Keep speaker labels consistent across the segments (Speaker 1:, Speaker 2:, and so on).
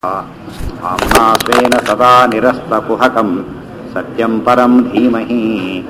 Speaker 1: आम्ना स्वेन सदा निरस्तकुहकं सत्यं परं धीमहि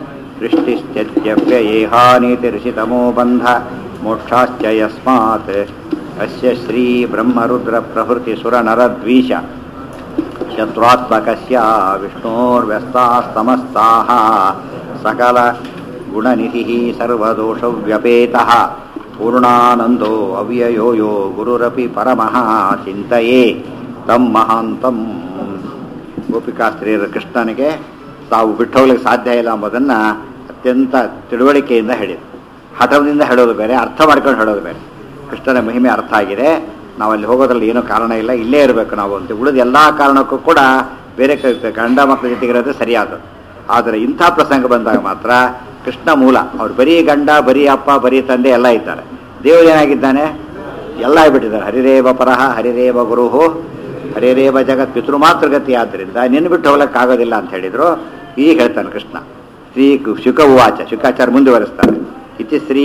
Speaker 1: सृष्टिस्त्यज्यव्ययेहानितिर्षितमो बन्ध मोक्षाश्च यस्मात् अस्य श्रीब्रह्मरुद्रप्रभृतिसुरनरद्वीष शत्रुत्मकस्य विष्णोर्व्यस्तास्तमस्ताः सकलगुणनिधिः सर्वदोषव्यपेतः पूर्णानन्दो अव्ययो यो गुरुरपि परमः चिन्तये ತಮ್ಮ ಮಹಾಂತಂ. ಗೋಪಿಕಾಸ್ತ್ರೀಯರ ಕೃಷ್ಣನಿಗೆ ತಾವು ಬಿಟ್ಟು ಹೋಗ್ಲಿಕ್ಕೆ ಸಾಧ್ಯ ಇಲ್ಲ ಎಂಬುದನ್ನು ಅತ್ಯಂತ ತಿಳುವಳಿಕೆಯಿಂದ ಹೇಳಿದರು. ಹಠದಿಂದ ಹೇಳೋದು ಬೇರೆ, ಅರ್ಥ ಮಾಡ್ಕೊಂಡು ಹೇಳೋದು ಬೇರೆ. ಕೃಷ್ಣನ ಮಹಿಮೆ ಅರ್ಥ ಆಗಿದೆ, ನಾವು ಅಲ್ಲಿ ಹೋಗೋದ್ರಲ್ಲಿ ಏನೂ ಕಾರಣ ಇಲ್ಲ, ಇಲ್ಲೇ ಇರಬೇಕು ನಾವು ಅಂತ. ಉಳಿದ ಎಲ್ಲ ಕಾರಣಕ್ಕೂ ಕೂಡ ಬೇರೆ ಗಂಡ ಮಕ್ಕಳ ಜೊತೆಗಿರೋದು ಸರಿಯಾದದ್ದು. ಆದರೆ ಇಂಥ ಪ್ರಸಂಗ ಬಂದಾಗ ಮಾತ್ರ ಕೃಷ್ಣ ಮೂಲ. ಅವ್ರು ಬರೀ ಗಂಡ, ಬರೀ ಅಪ್ಪ, ಬರೀ ತಂದೆ ಎಲ್ಲ ಇದ್ದಾರೆ. ದೇವರು ಏನಾಗಿದ್ದಾನೆ? ಎಲ್ಲ ಆಗಿಬಿಟ್ಟಿದ್ದಾರೆ. ಹರಿರೇವ ಪರಹ ಹರಿರೇವ ಗುರುಹು ಹರಿರೇವ ಜಗತ್ ಪಿತೃ ಮಾತೃಗತಿ. ಆದ್ದರಿಂದ ನಿನ್ನ ಬಿಟ್ಟು ಹೋಗ್ಲಿಕ್ಕಾಗೋದಿಲ್ಲ ಅಂತ ಹೇಳಿದ್ರು. ಈಗ ಹೇಳ್ತಾನೆ ಕೃಷ್ಣ. ಶ್ರೀ ಶುಕವಾಚ, ಶುಕಾಚಾರ್ಯ ಮುಂದುವರಿಸ್ತಾರೆ. ಇತಿ ಶ್ರೀ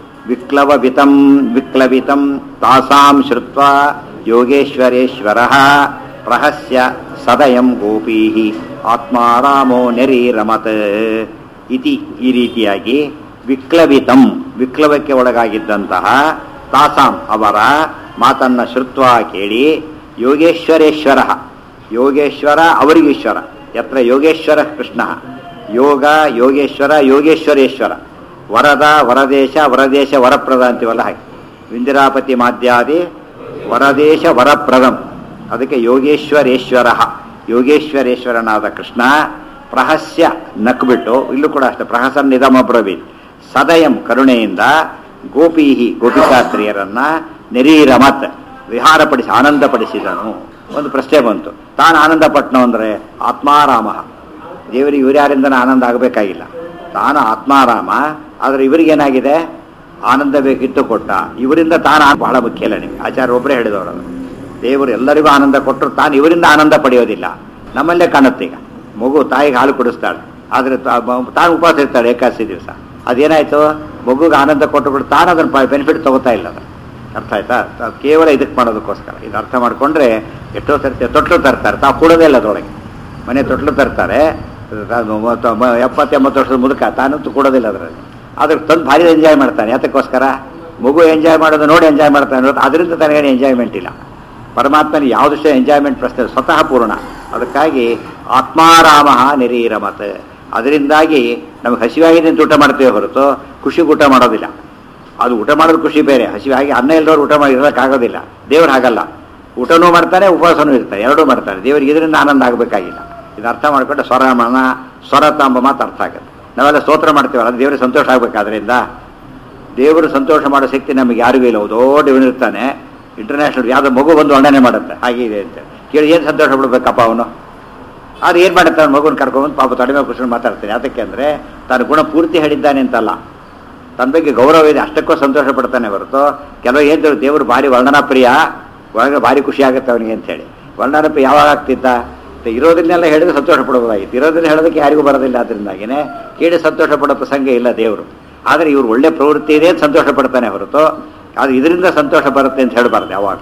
Speaker 1: ವಿಕ್ಲವಿತಂ ತಾಸಾಂ ಶ್ರುತ್ವಾ ಯೋಗೇಶ್ವರೇಶ್ವರ ಪ್ರಹಸ್ಯ ಸದಯಂ ಗೋಪೀ ಆತ್ಮಾರಾಮೋ ನೆರೀರಮತ್ ಇತಿ. ಈ ರೀತಿಯಾಗಿ ವಿಕ್ಲವಿತಂ, ವಿಕ್ಲವಕ್ಕೆ ಒಳಗಾಗಿದ್ದಂತಹ ತಾಸಾಂ ಅವರ ಮಾತನ್ನ ಶ್ರುತ್ವ ಕೇಳಿ, ಯೋಗೇಶ್ವರೇಶ್ವರ, ಯೋಗೇಶ್ವರ ಅವರಿಗೀಶ್ವರ. ಯತ್ರ ಯೋಗೇಶ್ವರ ಕೃಷ್ಣ, ಯೋಗ ಯೋಗೇಶ್ವರ, ಯೋಗೇಶ್ವರೇಶ್ವರ, ವರದ ವರದೇಶ, ವರದೇಶ ವರಪ್ರದ ಅಂತೀವಲ್ಲ ಹಾಗೆ. ಇಂದಿರಾಪತಿ ಮಾಧ್ಯಾದಿ ವರದೇಶ ವರಪ್ರದಂ. ಅದಕ್ಕೆ ಯೋಗೇಶ್ವರೇಶ್ವರ, ಯೋಗೇಶ್ವರೇಶ್ವರನಾದ ಕೃಷ್ಣ ಪ್ರಹಸ್ಯ ನಕ್ಬಿಟ್ಟು, ಇಲ್ಲೂ ಕೂಡ ಅಷ್ಟೇ ಪ್ರಹಸನ್ ನಿಧಮಬ್ರವೀತ್ ಸದಯಂ ಕರುಣೆಯಿಂದ ಗೋಪೀಹಿ ಗೋಪಿಕಾಸ್ತ್ರೀಯರನ್ನ ನೆರೀರಮತ್ ವಿಹಾರಪಡಿಸಿ ಆನಂದಪಡಿಸಿದನು. ಒಂದು ಪ್ರಶ್ನೆ ಬಂತು, ತಾನು ಆನಂದ ಪಟ್ನು ಅಂದರೆ ಆತ್ಮಾರಾಮ. ದೇವರಿಗೆ ಇವ್ರ್ಯಾರಿಂದನೇ ಆನಂದ ಆಗಬೇಕಾಗಿಲ್ಲ, ತಾನು ಆತ್ಮಾರಾಮ. ಆದರೆ ಇವರಿಗೇನಾಗಿದೆ? ಆನಂದ ಬೇಕಿತ್ತು, ಕೊಟ್ಟ. ಇವರಿಂದ ತಾನು ಬಹಳ ಮುಖ್ಯ ಇಲ್ಲ. ನಿಮಗೆ ಆಚಾರ್ಯ ಒಬ್ಬರೇ ಹೇಳಿದವರು, ದೇವರು ಎಲ್ಲರಿಗೂ ಆನಂದ ಕೊಟ್ಟರು, ತಾನು ಇವರಿಂದ ಆನಂದ ಪಡೆಯೋದಿಲ್ಲ. ನಮ್ಮಲ್ಲೇ ಕಾಣುತ್ತೆ. ಈಗ ಮಗು ತಾಯಿಗೆ ಹಾಲು ಕುಡಿಸ್ತಾಳೆ, ಆದರೆ ತಾನು ಉಪವಾಸ ಇರ್ತಾಳೆ ಏಕಾದಶಿ ದಿವಸ. ಅದೇನಾಯ್ತು? ಮಗುಗೆ ಆನಂದ ಕೊಟ್ಟು ತಾನು ಅದನ್ನು ಬೆನಿಫಿಟ್ ತಗೋತಾ ಇಲ್ಲ. ಅದನ್ನು ಅರ್ಥ ಆಯ್ತಾ? ಕೇವಲ ಇದಕ್ಕೆ ಮಾಡೋದಕ್ಕೋಸ್ಕರ. ಇದು ಅರ್ಥ ಮಾಡ್ಕೊಂಡ್ರೆ ಎಷ್ಟೋ ಸರ್ತಿ ತೊಟ್ಲು ತರ್ತಾರೆ, ತಾವು ಕೊಡೋದೇ ಇಲ್ಲ ಅದರೊಳಗೆ. ಮನೆ ತೊಟ್ಲು ತರ್ತಾರೆ, 70-80 ವರ್ಷದ ಮುದುಕ, ತಾನಂತೂ ಕೊಡೋದಿಲ್ಲ ಅದರಲ್ಲಿ. ಅದ್ರ ತಂದು ಭಾರಿ ಎಂಜಾಯ್ ಮಾಡ್ತಾನೆ. ಯಾತಕ್ಕೋಸ್ಕರ? ಮಗು ಎಂಜಾಯ್ ಮಾಡೋದು ನೋಡಿ ಎಂಜಾಯ್ ಮಾಡ್ತಾನೆ, ಅದರಿಂದ ತನಗೇನು ಎಂಜಾಯ್ಮೆಂಟ್ ಇಲ್ಲ. ಪರಮಾತ್ಮನ ಯಾವುದು ಎಂಜಾಯ್ಮೆಂಟ್ ಪ್ರಶ್ನೆ ಸ್ವತಃ ಪೂರ್ಣ. ಅದಕ್ಕಾಗಿ ಆತ್ಮಾರಾಮ ನಿರೀರಮತ್. ಅದರಿಂದಾಗಿ ನಮಗೆ ಹಸಿವಾಗಿ ನಿಂತು ಊಟ ಮಾಡ್ತೇವೆ ಹೊರತು ಖುಷಿಗೆ ಊಟ ಮಾಡೋದಿಲ್ಲ. ಅದು ಊಟ ಮಾಡೋದು ಖುಷಿ ಬೇರೆ, ಹಸಿವಾಗಿ ಅನ್ನ ಇಲ್ಲದವ್ರು ಊಟ ಮಾಡಿ ಇರೋಕ್ಕಾಗೋದಿಲ್ಲ. ದೇವ್ರು ಹಾಗಲ್ಲ, ಊಟನೂ ಮಾಡ್ತಾನೆ, ಉಪವಾಸನೂ ಇರ್ತಾರೆ, ಎರಡೂ ಮಾಡ್ತಾರೆ. ದೇವರಿಗೆ ಇದರಿಂದ ಆನಂದ ಆಗಬೇಕಾಗಿಲ್ಲ. ಇದು ಅರ್ಥ ಮಾಡಿಕೊಂಡ್ರೆ ಸ್ವರಮಣ ಸ್ವರತ ಎಂಬ ಮಾತು ಅರ್ಥ ಆಗುತ್ತೆ. ನಾವೆಲ್ಲ ಸ್ತೋತ್ರ ಮಾಡ್ತೇವಲ್ಲ, ಅದು ದೇವರಿಗೆ ಸಂತೋಷ ಆಗಬೇಕಾದ್ರಿಂದ. ದೇವರು ಸಂತೋಷ ಮಾಡೋ ಶಕ್ತಿ ನಮಗೆ ಯಾರಿಗೂ ಇಲ್ಲ. ದೊಡ್ಡ ಇವನಿರ್ತಾನೆ, ಇಂಟರ್ನ್ಯಾಷನಲ್ ಯಾವುದೋ ಮಗು ಬಂದು ವರ್ಣನೆ ಮಾಡುತ್ತೆ ಹಾಗಿದೆ ಅಂತ ಕೇಳಿ ಏನು ಸಂತೋಷ ಪಡ್ಬೇಕಪ್ಪ ಅವನು. ಅದು ಏನು ಮಾಡುತ್ತಾನೆ? ಮಗುನ ಕರ್ಕೊಂಡ್ಬಂದು ಪಾಪ ತೊಡೆ ಮೇಲೆ ಕುಸ್ಕೊಂಡು ಮಾತಾಡ್ತಾನೆ. ಯಾತಕ್ಕೆ ಅಂದರೆ ತಾನು ಗುಣ ಪೂರ್ತಿ ಹೇಳಿದ್ದಾನೆ ಅಂತಲ್ಲ, ತನ್ನ ಬಗ್ಗೆ ಗೌರವ ಇದೆ, ಅಷ್ಟಕ್ಕೂ ಸಂತೋಷ ಪಡ್ತಾನೆ ಹೊರತು ಕೆಲವು ಏನು ದೇವರು ಭಾರಿ ವರ್ಣನಾಪ್ರಿಯ, ಒಳಗೆ ಭಾರಿ ಖುಷಿ ಆಗುತ್ತೆ ಅವನಿಗೆ ಅಂತೇಳಿ. ವರ್ಣನಾಪ್ರಿಯ ಯಾವಾಗ ಆಗ್ತಿದ್ದ? ಇರೋದನ್ನೆಲ್ಲ ಹೇಳಿದ್ರೆ ಸಂತೋಷ ಪಡಬಹುದಾಗಿತ್ತು, ಇರೋದನ್ನ ಹೇಳೋದಕ್ಕೆ ಯಾರಿಗೂ ಬರೋದಿಲ್ಲ. ಅದರಿಂದಾಗಿನೇ ಕೇಳಿ ಸಂತೋಷ ಪಡೋ ಪ್ರಸಂಗ ಇಲ್ಲ ದೇವರು. ಆದರೆ ಇವ್ರು ಒಳ್ಳೆ ಪ್ರವೃತ್ತಿ ಇದೆ ಅಂತ ಸಂತೋಷ ಪಡ್ತಾನೆ ಹೊರತು ಅದು ಇದರಿಂದ ಸಂತೋಷ ಬರುತ್ತೆ ಅಂತ ಹೇಳಬಾರ್ದು ಯಾವಾಗ.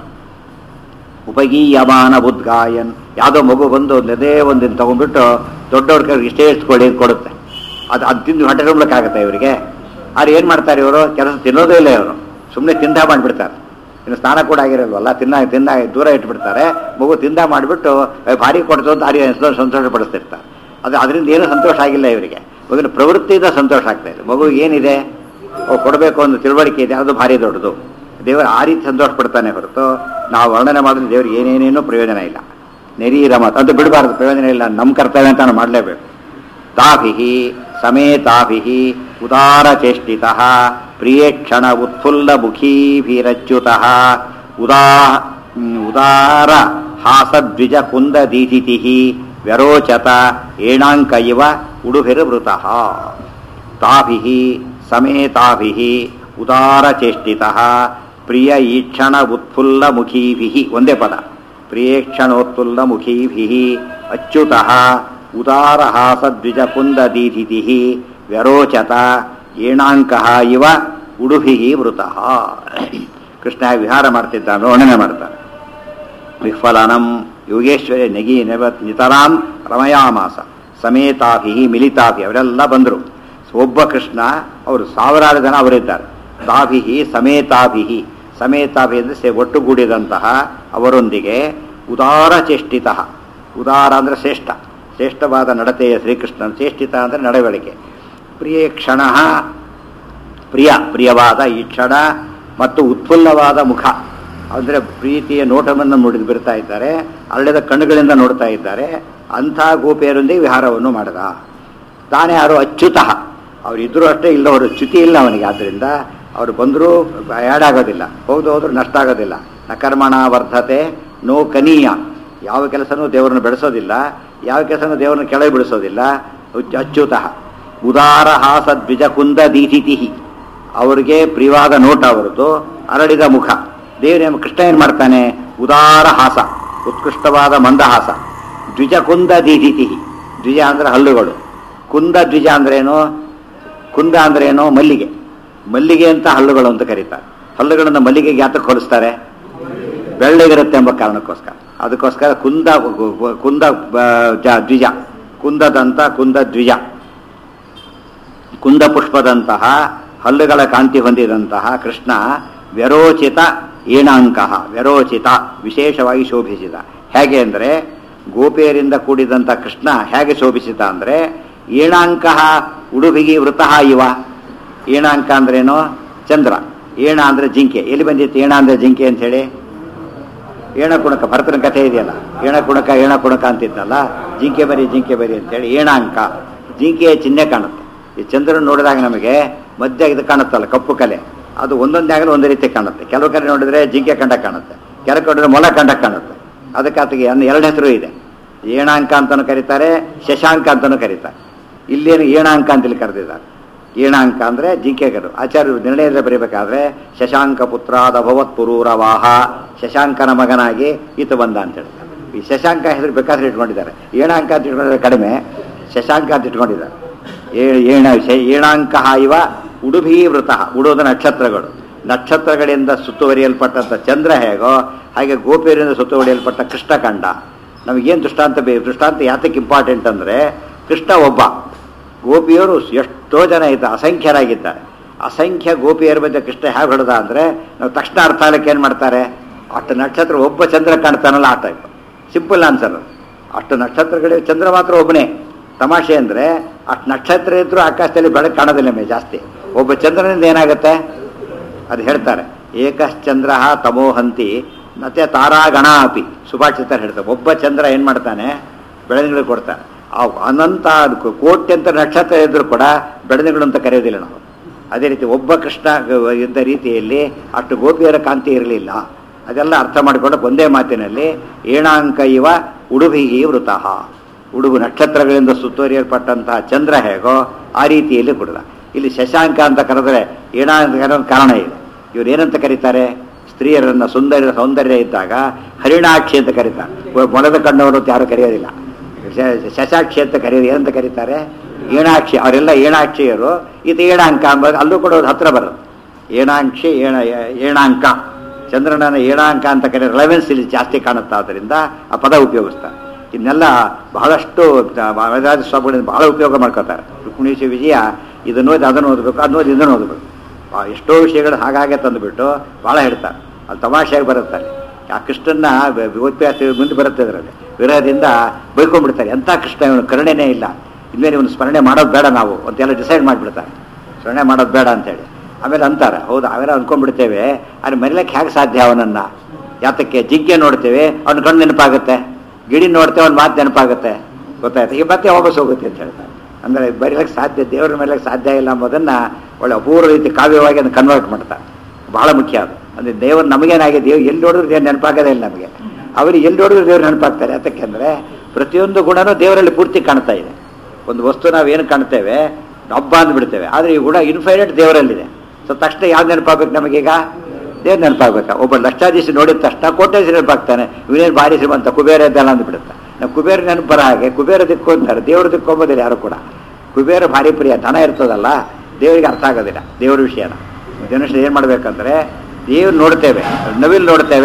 Speaker 1: ಉಪಗೀಯಮಾನ ಉದ್ಗಾಯನ್, ಯಾವುದೋ ಮಗು ಬಂದು ಅದೇ ಒಂದಿನ ತೊಗೊಂಡ್ಬಿಟ್ಟು ದೊಡ್ಡವ್ರ ಕೈಗೆ ಇಷ್ಟೇ ಕೊಡುತ್ತೆ. ಅದು ತಿಂದು ಹೊಟ್ಟೆ ತುಂಬಲಿಕ್ಕಾಗತ್ತೆ ಇವರಿಗೆ. ಆದ್ರೆ ಏನು ಮಾಡ್ತಾರೆ ಇವರು? ಕೆಲಸ ತಿನ್ನೋದೇ ಇಲ್ಲ ಇವರು, ಸುಮ್ಮನೆ ತಿಂದ ಮಾಡಿಬಿಡ್ತಾರೆ. ಇನ್ನು ಸ್ನಾನ ಕೂಡ ಆಗಿರಲ್ವಲ್ಲ, ತಿಂದ ದೂರ ಇಟ್ಬಿಡ್ತಾರೆ. ಮಗು ತಿಂದ ಮಾಡಿಬಿಟ್ಟು ಭಾರಿ ಕೊಡ್ತು ಅಂತ ಅಲ್ಲಿ ಸಂತೋಷ ಪಡಿಸ್ತಿರ್ತಾರೆ. ಅದರಿಂದ ಏನೂ ಸಂತೋಷ ಆಗಿಲ್ಲ ಇವರಿಗೆ. ಮಗುವಿನ ಪ್ರವೃತ್ತಿಯಿಂದ ಸಂತೋಷ ಆಗ್ತಾ ಇದೆ. ಮಗುವಿಗೆ ಏನಿದೆ? ಕೊಡಬೇಕು ಒಂದು ತಿಳುವಳಿಕೆ ಇದೆ, ಅದು ಭಾರಿ ದೊಡ್ಡದು. ದೇವರು ಆ ರೀತಿ ಸಂತೋಷ ಪಡ್ತಾನೆ ಹೊರತು ನಾವು ವರ್ಣನೆ ಮಾಡಿದ್ರೆ ದೇವ್ರಿಗೆ ಏನೇನೇನೂ ಪ್ರಯೋಜನ ಇಲ್ಲ. ನೆರೀರಮತ್ ಅಂತ ಬಿಡಬಾರ್ದು, ಪ್ರಯೋಜನ ಇಲ್ಲ, ನಮ್ಮ ಕರ್ತವ್ಯ ಅಂತ ನಾವು ಮಾಡಲೇಬೇಕು. ತಾಭಿಹಿ ಸಮೇತಾಭಿಹಿ ಉದಾರ ಚೇಷ್ಟಿತಃ ಪ್ರಿಯೇಕ್ಷಣ ಉತ್ಫುಲ್ಲ ಮುಖೀಭಿರಚ್ಯುತಃ ಉದಾರ ಹಾಸದ್ವಿಜ ಕುಂದ ದೀಧಿತಿ ವ್ಯರೋಚತ ಏಣಾಂಕ ಇವ ಉಡುಭಿರ್ವೃತಃ. ತಾಭಿಹಿ ಸಮೇತಾಭಿಹಿ ಉದಾರ ಚೇಷ್ಟಿತಃ ಪ್ರಿಯ ಈಕ್ಷಣ ಉತ್ಫುಲ್ಲ ಮುಖೀಭಿಹಿ, ಒಂದೇ ಪದ, ಪ್ರಿಯೇಕ್ಷಣೋತ್ಫುಲ್ಲ ಮುಖೀಭಿಹಿ ಅಚ್ಯುತಃ ಉದಾರ ಹಾಸದ್ವಿಜ ಕುಂದ ದೀಧಿತಿ ವ್ಯರೋಚತ ಏಣಾಂಕ ಇವ ಉಡುಭಿ ವೃತಃ. ಕೃಷ್ಣ ವಿಹಾರ ಮಾಡ್ತಿದ್ದಾನೆ, ವರ್ಣನೆ ಮಾಡ್ತಾನೆ. ವಿಫಲನಂ ಯೋಗೇಶ್ವರಿ ನೆಗಿ ನಿತರಾಂ ರಮಯಾಮಾಸ ಸಮೇತಾಭಿ ಮಿಲಿತಾಭಿ ಅವರೆಲ್ಲ ಬಂದರು. ಒಬ್ಬ ಕೃಷ್ಣ, ಅವರು ಸಾವಿರಾರು ಜನ ಅವರಿದ್ದಾರೆ. ತಾಭಿಹಿ ಸಮೇತಾಭಿಹಿ, ಸಮೇತಾಭಿ ಅಂದರೆ ಒಟ್ಟುಗೂಡಿದಂತಹ ಅವರೊಂದಿಗೆ ಉದಾರ ಚೇಷ್ಟಿತ, ಉದಾರ ಅಂದರೆ ಶ್ರೇಷ್ಠ, ಶ್ರೇಷ್ಠವಾದ ನಡತೆಯ ಶ್ರೀಕೃಷ್ಣನ, ಚೇಷ್ಟಿತ ಅಂದರೆ ನಡವಳಿಕೆ. ಪ್ರಿಯ ಕ್ಷಣ, ಪ್ರಿಯವಾದ ಈ ಕ್ಷಣ ಮತ್ತು ಉತ್ಫುಲ್ಲವಾದ ಮುಖ ಅಂದರೆ ಪ್ರೀತಿಯ ನೋಟವನ್ನು ನೋಡಿ ಬಿಡ್ತಾ ಇದ್ದಾರೆ, ಅರಳಿದ ಕಣ್ಣುಗಳಿಂದ ನೋಡ್ತಾ ಇದ್ದಾರೆ. ಅಂಥ ಗೋಪಿಯರೊಂದಿಗೆ ವಿಹಾರವನ್ನು ಮಾಡಿದ. ತಾನೇ ಯಾರು ಅಚ್ಯುತ, ಅವರಿದ್ದರೂ ಅಷ್ಟೇ, ಇಲ್ಲವರು ಚ್ಯುತಿ ಇಲ್ಲ ಅವನಿಗೆ. ಆದ್ದರಿಂದ ಅವರು ಬಂದರೂ ಆಗೋದಿಲ್ಲ, ಹೋದ್ರು ನಷ್ಟ ಆಗೋದಿಲ್ಲ. ನ ಕರ್ಮಣ ವರ್ಧತೆ ನೋ ಕನೀಯ, ಯಾವ ಕೆಲಸನೂ ದೇವರನ್ನು ಬೆಳೆಸೋದಿಲ್ಲ, ಯಾವ ಕೆಲಸನೂ ದೇವರನ್ನು ಕೆಳಗೆ ಬಿಡಿಸೋದಿಲ್ಲ. ಅಚ್ಯುತ ಉದಾರ ಹಾಸ ದ್ವಿಜ ಕುಂದ ದೀಧಿತಿ, ಅವರಿಗೆ ಪ್ರಿಯವಾದ ನೋಟ ಅವರದ್ದು, ಅರಳಿದ ಮುಖ. ದೇವರ ಕೃಷ್ಣ ಏನು ಮಾಡ್ತಾನೆ? ಉದಾರ ಹಾಸ, ಉತ್ಕೃಷ್ಟವಾದ ಮಂದಹಾಸ. ದ್ವಿಜ ಕುಂದ ದೀಧಿತಿ, ದ್ವಿಜ ಅಂದರೆ ಹಲ್ಲುಗಳು, ಕುಂದ ದ್ವಿಜ ಅಂದ್ರೇನು? ಕುಂದ ಅಂದ್ರೇನು? ಮಲ್ಲಿಗೆ, ಮಲ್ಲಿಗೆ ಅಂತ ಹಲ್ಲುಗಳು ಅಂತ ಕರೀತಾರೆ. ಹಲ್ಲುಗಳನ್ನು ಮಲ್ಲಿಗೆಗೆ ಯಾತಕ್ಕೆ ಹೋಲಿಸ್ತಾರೆ? ಬೆಳ್ಳಗಿರುತ್ತೆ ಎಂಬ ಕಾರಣಕ್ಕೋಸ್ಕರ. ಅದಕ್ಕೋಸ್ಕರ ಕುಂದ ಕುಂದ ದ್ವಿಜ, ಕುಂದದಂತ ಕುಂದ ದ್ವಿಜ, ಕುಂದ ಪುಷ್ಪದಂತಹ ಹಲ್ಲುಗಳ ಕಾಂತಿ ಹೊಂದಿದಂತಹ ಕೃಷ್ಣ ವ್ಯರೋಚಿತ ಏಣಾಂಕ, ವ್ಯರೋಚಿತ ವಿಶೇಷವಾಗಿ ಶೋಭಿಸಿದ. ಹೇಗೆ ಅಂದರೆ ಗೋಪಿಯರಿಂದ ಕೂಡಿದಂಥ ಕೃಷ್ಣ ಹೇಗೆ ಶೋಭಿಸಿದ ಅಂದರೆ ಏಣಾಂಕ ಉಡುಬಿಗಿ ವೃತಃ ಇವ. ಏಣಾಂಕ ಅಂದ್ರೇನು? ಚಂದ್ರ. ಏಣ ಅಂದರೆ ಜಿಂಕೆ. ಎಲ್ಲಿ ಬಂದಿತ್ತು ಏಣ ಅಂದರೆ ಜಿಂಕೆ ಅಂಥೇಳಿ? ಏಣಕುಣಕ, ಭರತನ ಕಥೆ ಇದೆಯಲ್ಲ, ಏಣಕುಣಕ ಅಂತಿದ್ದಲ್ಲ, ಜಿಂಕೆ ಬರಿ ಅಂತೇಳಿ ಏಣಾಂಕ. ಜಿಂಕೆಯ ಚಿಹ್ನೆ ಕಾಣುತ್ತೆ. ಈ ಚಂದ್ರನ ನೋಡಿದಾಗ ನಮಗೆ ಮಧ್ಯ ಇದು ಕಾಣುತ್ತಲ್ಲ, ಕಪ್ಪು ಕಲೆ, ಅದು ಒಂದೊಂದಾಗಲೂ ಒಂದು ರೀತಿ ಕಾಣುತ್ತೆ. ಕೆಲವು ಕಡೆ ನೋಡಿದ್ರೆ ಜಿಂಕೆ ಕಂಡ ಕಾಣುತ್ತೆ, ಕೆಲವು ಕಡೆ ಮೊಲ ಕಂಡ ಕಾಣುತ್ತೆ. ಅದಕ್ಕೆ ಆತಗೆ ಎರಡು ಹೆಸರು ಇದೆ. ಏಣಾಂಕ ಅಂತಲೂ ಕರೀತಾರೆ, ಶಶಾಂಕ ಅಂತಲೂ ಕರೀತಾರೆ. ಇಲ್ಲೇನು ಏಣಾಂಕ ಅಂತೇಳಿ ಕರೆದಿದ್ದಾರೆ. ಏಣಾಂಕ ಅಂದರೆ ಜಿಂಕೆಗರು. ಆಚಾರ್ಯರು ನಿರ್ಣಯದಲ್ಲಿ ಬರೀಬೇಕಾದ್ರೆ ಶಶಾಂಕ ಪುತ್ರಾದ ಭವತ್ ಪುರೂರವಾಹ, ಶಶಾಂಕನ ಮಗನಾಗಿ ಈತ ಬಂದ ಅಂತ ಹೇಳ್ತಾರೆ. ಈ ಶಶಾಂಕ ಹೆಸರು ಬೇಕಾದ್ರೆ ಇಟ್ಕೊಂಡಿದ್ದಾರೆ. ಏಣಾಂಕ ಅಂತ ಇಟ್ಕೊಂಡಿದ್ದಾರೆ ಕಡಿಮೆ, ಶಶಾಂಕ ಅಂತ ಇಟ್ಕೊಂಡಿದ್ದಾರೆ. ಏಣಾಂಕ ಇವ ಉಡುಭಿ ವೃತಃ, ಉಡೋದ ನಕ್ಷತ್ರಗಳು, ನಕ್ಷತ್ರಗಳಿಂದ ಸುತ್ತುವರಿಯಲ್ಪಟ್ಟಂಥ ಚಂದ್ರ ಹೇಗೋ ಹಾಗೆ ಗೋಪಿಯರಿಂದ ಸುತ್ತುವರಿಯಲ್ಪಟ್ಟ ಕೃಷ್ಣಕಂಡ. ನಮಗೇನು ದೃಷ್ಟಾಂತ ದೃಷ್ಟಾಂತ ಯಾತಕ್ಕೆ ಇಂಪಾರ್ಟೆಂಟ್ ಅಂದರೆ ಕೃಷ್ಣ ಒಬ್ಬ, ಗೋಪಿಯರು ಎಷ್ಟೋ ಜನ ಇದ್ದಾರೆ, ಅಸಂಖ್ಯರಾಗಿದ್ದಾರೆ. ಅಸಂಖ್ಯ ಗೋಪಿಯರ ಬಗ್ಗೆ ಕೃಷ್ಣ ಹೇಗೆ ಹೊಡೆದ ಅಂದರೆ ನಾವು ತಕ್ಷಣ ಅರ್ಥ ಆಗಲಿಕ್ಕೆ ಏನು ಮಾಡ್ತಾರೆ? ಅಷ್ಟು ನಕ್ಷತ್ರ, ಒಬ್ಬ ಚಂದ್ರ ಕಾಣ್ತಾನಲ್ಲ ಆ ಟೈಪ್. Simple answer. ಅಷ್ಟು ನಕ್ಷತ್ರಗಳಿಗೆ ಚಂದ್ರ ಮಾತ್ರ ಒಬ್ಬನೇ. ತಮಾಷೆ ಅಂದರೆ ಅಷ್ಟು ನಕ್ಷತ್ರ ಇದ್ರೂ ಆಕಾಶದಲ್ಲಿ ಬೆಳಕು ಕಾಣೋದಿಲ್ಲ ನಮಗೆ ಜಾಸ್ತಿ. ಒಬ್ಬ ಚಂದ್ರನಿಂದ ಏನಾಗುತ್ತೆ ಅದು ಹೇಳ್ತಾರೆ. ಏಕಶ್ಚಂದ್ರ ತಮೋಹಂತಿ ಮತ್ತೆ ತಾರಾಗಣ ಅಪಿ, ಸುಭಾಷಿತರು ಹೇಳ್ತಾರೆ. ಒಬ್ಬ ಚಂದ್ರ ಏನು ಮಾಡ್ತಾನೆ? ಬೆಳದಿಂಗಳು ಕೊಡ್ತಾನೆ. ಅನಂತ ಕೋಟ್ಯಂತ ನಕ್ಷತ್ರ ಇದ್ರೂ ಕೂಡ ಬೆಳದಿಂಗಳು ಅಂತ ಕರೆಯೋದಿಲ್ಲ ನಾವು. ಅದೇ ರೀತಿ ಒಬ್ಬ ಕೃಷ್ಣ ಇದ್ದ ರೀತಿಯಲ್ಲಿ ಅಷ್ಟು ಗೋಪಿಯರ ಕಾಂತಿ ಇರಲಿಲ್ಲ. ಅದೆಲ್ಲ ಅರ್ಥ ಮಾಡಿಕೊಂಡು ಒಂದೇ ಮಾತಿನಲ್ಲಿ ಏಣಾಂಕ ಇವ ಉಡುಭಿಗಿ ವೃತಃ, ಉಡುಗು ನಕ್ಷತ್ರಗಳಿಂದ ಸುತ್ತುವರಿಯಲ್ಪಟ್ಟಂತಹ ಚಂದ್ರ ಹೇಗೋ ಆ ರೀತಿಯಲ್ಲಿ ಕೊಡದ. ಇಲ್ಲಿ ಶಶಾಂಕ ಅಂತ ಕರೆದರೆ ಏಣಾಂಕ ಕಾರಣ ಇದೆ. ಇವ್ರು ಏನಂತ ಕರೀತಾರೆ? ಸ್ತ್ರೀಯರನ್ನು ಸೌಂದರ್ಯ ಇದ್ದಾಗ ಹರಿಣಾಕ್ಷಿ ಅಂತ ಕರೀತಾರೆ. ಮೊಲದ ಕಣ್ಣವರು ಅಂತ ಯಾರು ಕರೆಯೋದಿಲ್ಲ. ಶಶಾಕ್ಷಿ ಅಂತ ಕರೆಯೋದು ಏನಂತ ಕರೀತಾರೆ? ಏಣಾಕ್ಷಿ. ಅವರೆಲ್ಲ ಏಣಾಕ್ಷಿಯರು. ಇದು ಏಣಾಂಕ ಅಂಬುದು ಅಲ್ಲೂ ಕೂಡ ಹತ್ರ ಬರೋದು. ಏಣಾಕ್ಷಿ, ಏಣಾಂಕ, ಚಂದ್ರನನ್ನ ಏಣಾಂಕ ಅಂತ ಕರೆಯೋ ರಿಲೆವೆನ್ಸ್ ಇಲ್ಲಿ ಜಾಸ್ತಿ ಕಾಣುತ್ತಾ. ಆದ್ದರಿಂದ ಆ ಪದ ಉಪಯೋಗಿಸ್ತಾರೆ. ಇದನ್ನೆಲ್ಲ ಬಹಳಷ್ಟು ಸ್ವಾಮಿಗಳಿಂದ ಬಹಳ ಉಪಯೋಗ ಮಾಡ್ಕೋತಾರೆ. ರುಕ್ಮಿಣೀಶ ವಿಜಯ ಇದನ್ನು ಓದಿ ಅದನ್ನು ಓದಬೇಕು, ಅದನ್ನು ಓದಿ ಇದನ್ನು ಓದಬೇಕು. ಎಷ್ಟೋ ವಿಷಯಗಳು ಹಾಗಾಗೆ ತಂದುಬಿಟ್ಟು ಭಾಳ ಹೇಳ್ತಾರೆ. ಅಲ್ಲಿ ತಮಾಷೆಯಾಗಿ ಬರುತ್ತಾರೆ. ಆ ಕೃಷ್ಣನ ವಿಭೂತ್ಯಾಸಿ ಮುಂದೆ ಬರುತ್ತೆ. ಅದರಲ್ಲಿ ವಿರಹದಿಂದ ಬೈಕೊಂಡ್ಬಿಡ್ತಾರೆ. ಎಂಥ ಕೃಷ್ಣ, ಇವನು ಕರುಣೆನೇ ಇಲ್ಲ, ಇನ್ಮೇಲೆ ಇವನು ಸ್ಮರಣೆ ಮಾಡೋದು ಬೇಡ ನಾವು ಅಂತೆಲ್ಲ ಡಿಸೈಡ್ ಮಾಡಿಬಿಡ್ತಾರೆ. ಸ್ಮರಣೆ ಮಾಡೋದು ಬೇಡ ಅಂತೇಳಿ. ಆಮೇಲೆ ಅಂತಾರೆ, ಹೌದು ಅವೆಲ್ಲ ಅಂದ್ಕೊಂಡ್ಬಿಡ್ತೇವೆ, ಆದರೆ ಮರಿಲಿಕ್ಕೆ ಹೇಗೆ ಸಾಧ್ಯ ಅವನನ್ನು? ಯಾತಕ್ಕೆ? ಜಿಂಕೆ ನೋಡ್ತೇವೆ, ಅವ್ನ ಕಣ್ಣು ನೆನಪಾಗುತ್ತೆ, ಗಿಡಿ ನೋಡ್ತೇವೆ, ಅವ್ನ ಮಾತು ನೆನಪಾಗುತ್ತೆ, ಗೊತ್ತಾಯ್ತು, ಈಗ ಮತ್ತೆ ವಾಪಸ್ ಹೋಗುತ್ತೆ ಅಂತ ಹೇಳ್ತಾರೆ. ಅಂದರೆ ಬರೀಲಿಕ್ಕೆ ಸಾಧ್ಯ, ದೇವರ ಮೇಲೆ ಸಾಧ್ಯ ಇಲ್ಲ ಎಂಬುದನ್ನು ಒಳ್ಳೆ ಅಪೂರ್ವ ರೀತಿ ಕಾವ್ಯವಾಗಿ ಅದನ್ನು ಕನ್ವರ್ಟ್ ಮಾಡ್ತಾರೆ. ಬಹಳ ಮುಖ್ಯ ಅದು. ಅಂದರೆ ದೇವರು ನಮಗೇನಾಗಿದೆ, ದೇವ್ರು ಎಲ್ಲಿ ನೋಡಿದ್ರು ದೇವ್ರು ನೆನಪಾಗೋದೇ ಇಲ್ಲ ನಮಗೆ. ಅವರಿಗೆ ಎಲ್ಲಿ ನೋಡಿದ್ರು ದೇವ್ರು ನೆನಪಾಗ್ತಾರೆ. ಯಾತಕ್ಕೆಂದರೆ ಪ್ರತಿಯೊಂದು ಗುಣನೂ ದೇವರಲ್ಲಿ ಪೂರ್ತಿ ಕಾಣ್ತಾ ಇದೆ. ಒಂದು ವಸ್ತು ನಾವೇನು ಕಾಣ್ತೇವೆ ಹಬ್ಬ ಅಂದ್ಬಿಡ್ತೇವೆ, ಆದರೆ ಈ ಗುಣ ಇನ್ಫೈನೈಟ್ ದೇವರಲ್ಲಿದೆ. ಸೊ ತಕ್ಷಣ ಯಾವ್ದು ನೆನಪಾಗಬೇಕು ನಮಗೀಗ? ದೇವ್ರು ನೆನಪಾಗಬೇಕಾ? ಒಬ್ಬ ಲಕ್ಷಾಧೀಶ ನೋಡಿದ ತಕ್ಷಣ ಕೋಟ್ಯಾಧೀಶ ನೆನಪಾಗ್ತಾನೆ. ಇವನೇನು ಭಾರಿ ಶ್ರೀಮಂತ, ಕುಬೇರ ಇದ್ದಲ್ಲ ಅಂದ್ಬಿಡುತ್ತೆ. ನಾವು ಕುಬೇರ ನೆನಪು ಬರ ಹಾಗೆ ಕುಬೇರ ದಿಕ್ಕು ಅಂತಾರೆ. ದೇವರು ದಿಕ್ಕೊಂಬೋದಿಲ್ಲ ಯಾರು ಕೂಡ. ಕುಬೇರ ಭಾರಿ ಪ್ರಿಯ, ಧನ ಇರ್ತದಲ್ಲ, ದೇವರಿಗೆ ಅರ್ಥ ಆಗೋದಿಲ್ಲ ದೇವ್ರ ವಿಷಯನ. ಜನರು ಏನು ಮಾಡ್ಬೇಕಂದ್ರೆ ದೇವ್ರು ನೋಡ್ತೇವೆ, ನವಿಲ್ ನೋಡ್ತೇವೆ,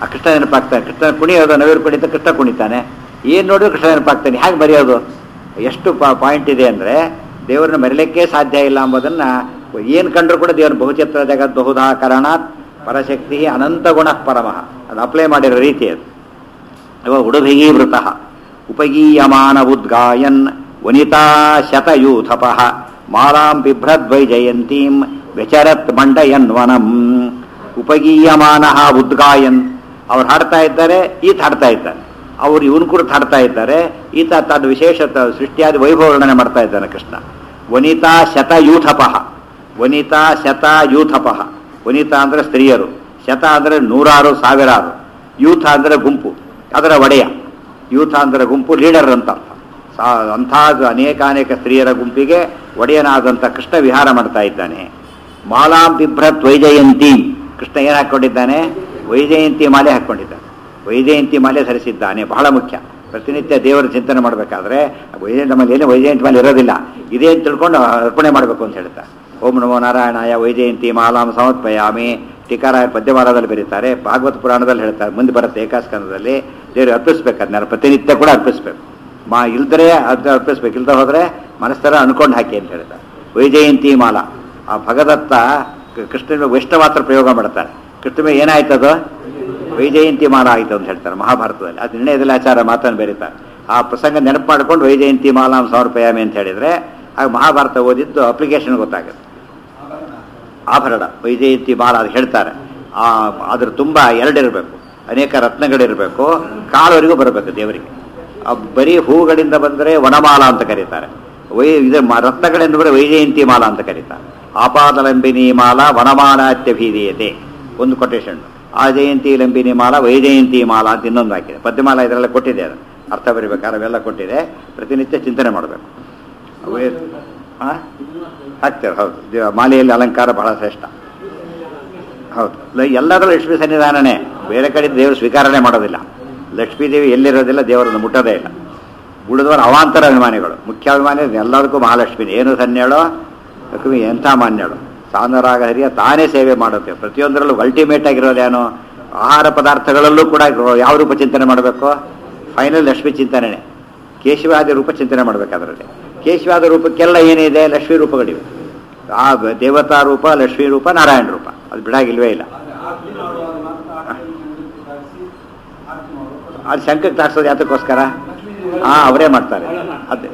Speaker 1: ಆ ಕೃಷ್ಣ ನೆನಪಾಗ್ತಾನೆ. ಕೃಷ್ಣ ಕುಣಿಯೋದು, ನವಿರು ಕುಣಿತ ಕೃಷ್ಣ ಕುಣಿತಾನೆ, ಏನು ನೋಡಿದ್ರು ಕೃಷ್ಣ ನೆನಪಾಗ್ತಾನೆ. ಹೇಗೆ ಬರೆಯೋದು? ಎಷ್ಟು ಪಾಯಿಂಟ್ ಇದೆ ಅಂದರೆ ದೇವರನ್ನ ಮರಿಲಿಕ್ಕೆ ಸಾಧ್ಯ ಇಲ್ಲ ಎಂಬುದನ್ನು ಏನು ಕಂಡ್ರು ಕೂಡ ದೇವರ ಬಹುಚಿತ್ರ ಜಗತ್ ಬಹುಧಾ ಕರಣಾತ್ ಪರಶಕ್ತಿ ಅನಂತ ಗುಣ ಪರಮಃ ಅದು ಅಪ್ಲೈ ಮಾಡಿರೋ ರೀತಿ ಅದು. ಇವಾಗ ಉಡುಭಿಗೀವೃತಃ ಉಪಗೀಯಮಾನ ಉದ್ಗಾಯನ್ ವನಿತಾ ಶತಯೂಥಪಃ ಮಾಲಾಂ ಬಿಭ್ರದ್ವೈಜಯಂತೀಂ ವ್ಯಚರತ್ ಮಂಡಯನ್ವನಂ. ಉಪಗೀಯಮಾನ ಉದ್ಗಾಯನ್, ಅವ್ರು ಹಾಡ್ತಾ ಇದ್ದಾರೆ, ಈತ ಹಾಡ್ತಾ ಇದ್ದಾರೆ. ಅವರು ಇವನ್ ಕುರಿತು ಹಾಡ್ತಾ ಇದ್ದಾರೆ, ಈತ ತನ್ನ ವಿಶೇಷ ಸೃಷ್ಟಿಯಾದ ವೈಭವಗಳನ್ನ ಮಾಡ್ತಾ ಇದ್ದಾನೆ ಕೃಷ್ಣ. ವನಿತಾ ಶತಯೂಥಪಃ, ವನಿತಾ ಶತಯೂಥಪಃ. ವನಿತಾ ಅಂದರೆ ಸ್ತ್ರೀಯರು, ಶತ ಅಂದರೆ ನೂರಾರು ಸಾವಿರಾರು, ಯೂಥ ಅಂದರೆ ಗುಂಪು, ಅದರ ಒಡೆಯ. ಯೂಥ ಅಂದರೆ ಗುಂಪು, ಲೀಡರ್ ಅಂತ ಅರ್ಥ. ಅಂಥ ಅನೇಕಾನೇಕ ಸ್ತ್ರೀಯರ ಗುಂಪಿಗೆ ಒಡೆಯನಾದಂಥ ಕೃಷ್ಣ ವಿಹಾರ ಮಾಡ್ತಾ ಇದ್ದಾನೆ. ಮಾಲಾಂ ಬಿಭ್ರತ್ ವೈಜಯಂತಿ, ಕೃಷ್ಣ ಏನು ಹಾಕ್ಕೊಂಡಿದ್ದಾನೆ? ವೈಜಯಂತಿ ಮಾಲೆ ಹಾಕ್ಕೊಂಡಿದ್ದಾನೆ. ವೈಜಯಂತಿ ಮಾಲೆ ಧರಿಸಿದ್ದಾನೆ, ಬಹಳ ಮುಖ್ಯ. ಪ್ರತಿನಿತ್ಯ ದೇವರ ಚಿಂತನೆ ಮಾಡಬೇಕಾದ್ರೆ ವೈಜಯಂತಿ ಮಾಲೆ ಏನು ವೈಜಯಂತಿ ಮಾಲೆ ಇರೋದಿಲ್ಲ, ಇದೇ ಅಂತ ತಿಳ್ಕೊಂಡು ಅರ್ಪಣೆ ಮಾಡಬೇಕು ಅಂತ ಹೇಳ್ತಾರೆ. ಓಂ ನಮೋ ನಾರಾಯಣಾಯ ವೈಜಯಂತಿ ಮಾಲಾಂ ಸಮರ್ಪಯಾಮಿ. ಟೀಕಾರಾಯ ಪದ್ಯಮಾಲದಲ್ಲಿ ಬರೀತಾರೆ, ಭಾಗವತ ಪುರಾಣದಲ್ಲಿ ಹೇಳ್ತಾರೆ, ಮುಂದೆ ಬರುತ್ತೆ ಏಕಾಸ್ಕಂದದಲ್ಲಿ. ದೇವರು ಅರ್ಪಿಸ್ಬೇಕು, ಅದನ್ನ ಪ್ರತಿನಿತ್ಯ ಕೂಡ ಅರ್ಪಿಸ್ಬೇಕು. ಇಲ್ದರೆ ಅದು ಅರ್ಪಿಸ್ಬೇಕು, ಇಲ್ದ ಹೋದರೆ ಮನಸ್ಸರ ಅನ್ಕೊಂಡು ಹಾಕಿ ಅಂತ ಹೇಳ್ತಾರೆ. ವೈಜಯಂತಿ ಮಾಲ, ಆ ಭಗದತ್ತ ಕೃಷ್ಣನ ವೈಷ್ಣವಾತ್ರ ಪ್ರಯೋಗ ಮಾಡ್ತಾರೆ. ಕೃಷ್ಣ ಏನಾಯ್ತದು? ವೈಜಯಂತಿ ಮಾಲ ಆಯಿತು ಅಂತ ಹೇಳ್ತಾರೆ ಮಹಾಭಾರತದಲ್ಲಿ. ಅದು ನಿರ್ಣಯದಲ್ಲಿ ಆಚಾರ ಮಾತನ್ನು ಬೆರೀತಾರೆ. ಆ ಪ್ರಸಂಗ ನೆನಪು ಮಾಡ್ಕೊಂಡು ವೈಜಯಂತಿ ಮಾಲಾಂ ಸಮರ್ಪಯಾಮಿ ಅಂತ ಹೇಳಿದರೆ ಆಗ ಮಹಾಭಾರತ ಓದಿದ್ದು ಅಪ್ಲಿಕೇಶನ್ ಗೊತ್ತಾಗುತ್ತೆ. ಆಭರಣ ವೈಜಯಂತಿ ಮಾಲ ಅದು ಹೇಳ್ತಾರೆ. ಅದ್ರ ತುಂಬ ಎರಡಿರಬೇಕು, ಅನೇಕ ರತ್ನಗಳಿರಬೇಕು, ಕಾಲವರೆಗೂ ಬರಬೇಕು ದೇವರಿಗೆ. ಬರೀ ಹೂಗಳಿಂದ ಬಂದರೆ ವನಮಾಲ ಅಂತ ಕರೀತಾರೆ, ರತ್ನಗಳಿಂದ ಬರೀ ವೈಜಯಂತಿ ಮಾಲ ಅಂತ ಕರೀತಾರೆ. ಆಪಾದಲಂಬಿನಿ ಮಾಲ ವನಮಾಲಾತ್ಯಭೀದೀಯತೆ ಒಂದು ಕೊಟೇಶನ್. ಆ ಜಯಂತಿ ಲಂಬಿನಿ ಮಾಲ ವೈಜಯಂತಿ ಮಾಲ ಅಂತ ಇನ್ನೊಂದು ಹಾಕಿದೆ. ಪದ್ಯಮಾಲ ಇದರೆಲ್ಲ ಕೊಟ್ಟಿದೆ, ಅದು ಅರ್ಥ ಬರೀಬೇಕಾದ್ರೆ ಅವೆಲ್ಲ ಕೊಟ್ಟಿದೆ. ಪ್ರತಿನಿತ್ಯ ಚಿಂತನೆ ಮಾಡಬೇಕು. ಹಾಕ್ತೇವೆ, ಹೌದು. ಮಾಲೆಯಲ್ಲಿ ಅಲಂಕಾರ ಬಹಳ ಶ್ರೇಷ್ಠ. ಹೌದು, ಎಲ್ಲರೂ ಲಕ್ಷ್ಮೀ ಸನ್ನಿಧಾನನೇ, ಬೇರೆ ಕಡೆ ದೇವರು ಸ್ವೀಕಾರನೆ ಮಾಡೋದಿಲ್ಲ. ಲಕ್ಷ್ಮೀದೇವಿ ಎಲ್ಲಿರೋದಿಲ್ಲ, ದೇವರನ್ನು ಮುಟ್ಟೋದೇ ಇಲ್ಲ. ಉಳಿದವರು ಅವಾಂತರ ಅಭಿಮಾನಿಗಳು. ಮುಖ್ಯ ಅಭಿಮಾನಿ ಎಲ್ಲರಿಗೂ ಮಹಾಲಕ್ಷ್ಮೀನೇ. ಏನು ಸನ್ನೇಳೋ ಲಕ್ಷ್ಮಿ ಎಂಥ ಮಾನ್ಯಳು, ಸಾಂದರಾಗ ಹರಿಯ ತಾನೇ ಸೇವೆ ಮಾಡುತ್ತೆ. ಪ್ರತಿಯೊಂದರಲ್ಲೂ ಅಲ್ಟಿಮೇಟ್ ಆಗಿರೋದೇನು? ಆಹಾರ ಪದಾರ್ಥಗಳಲ್ಲೂ ಕೂಡ ಯಾವ ರೂಪ ಚಿಂತನೆ ಮಾಡಬೇಕು? ಫೈನಲ್ ಲಕ್ಷ್ಮೀ ಚಿಂತನೆ. ಕೇಶವಾದಿ ರೂಪ ಚಿಂತನೆ ಮಾಡಬೇಕಾದ್ರಲ್ಲಿ ಕೇಶವಾದ ರೂಪಕ್ಕೆಲ್ಲ ಏನಿದೆ? ಲಕ್ಷ್ಮೀ ರೂಪಗಳಿವೆ. ಆ ದೇವತಾ ರೂಪ, ಲಕ್ಷ್ಮೀ ರೂಪ, ನಾರಾಯಣ ರೂಪ, ಅದು ಬಿಡಾಗಿಲ್ವೇ ಇಲ್ಲ. ಅದು ಶಂಕಕ್ಕೆ ತಾಕ್ಸೋದು ಯಾತಕ್ಕೋಸ್ಕರ? ಅವರೇ ಮಾಡ್ತಾರೆ. ಅದೇ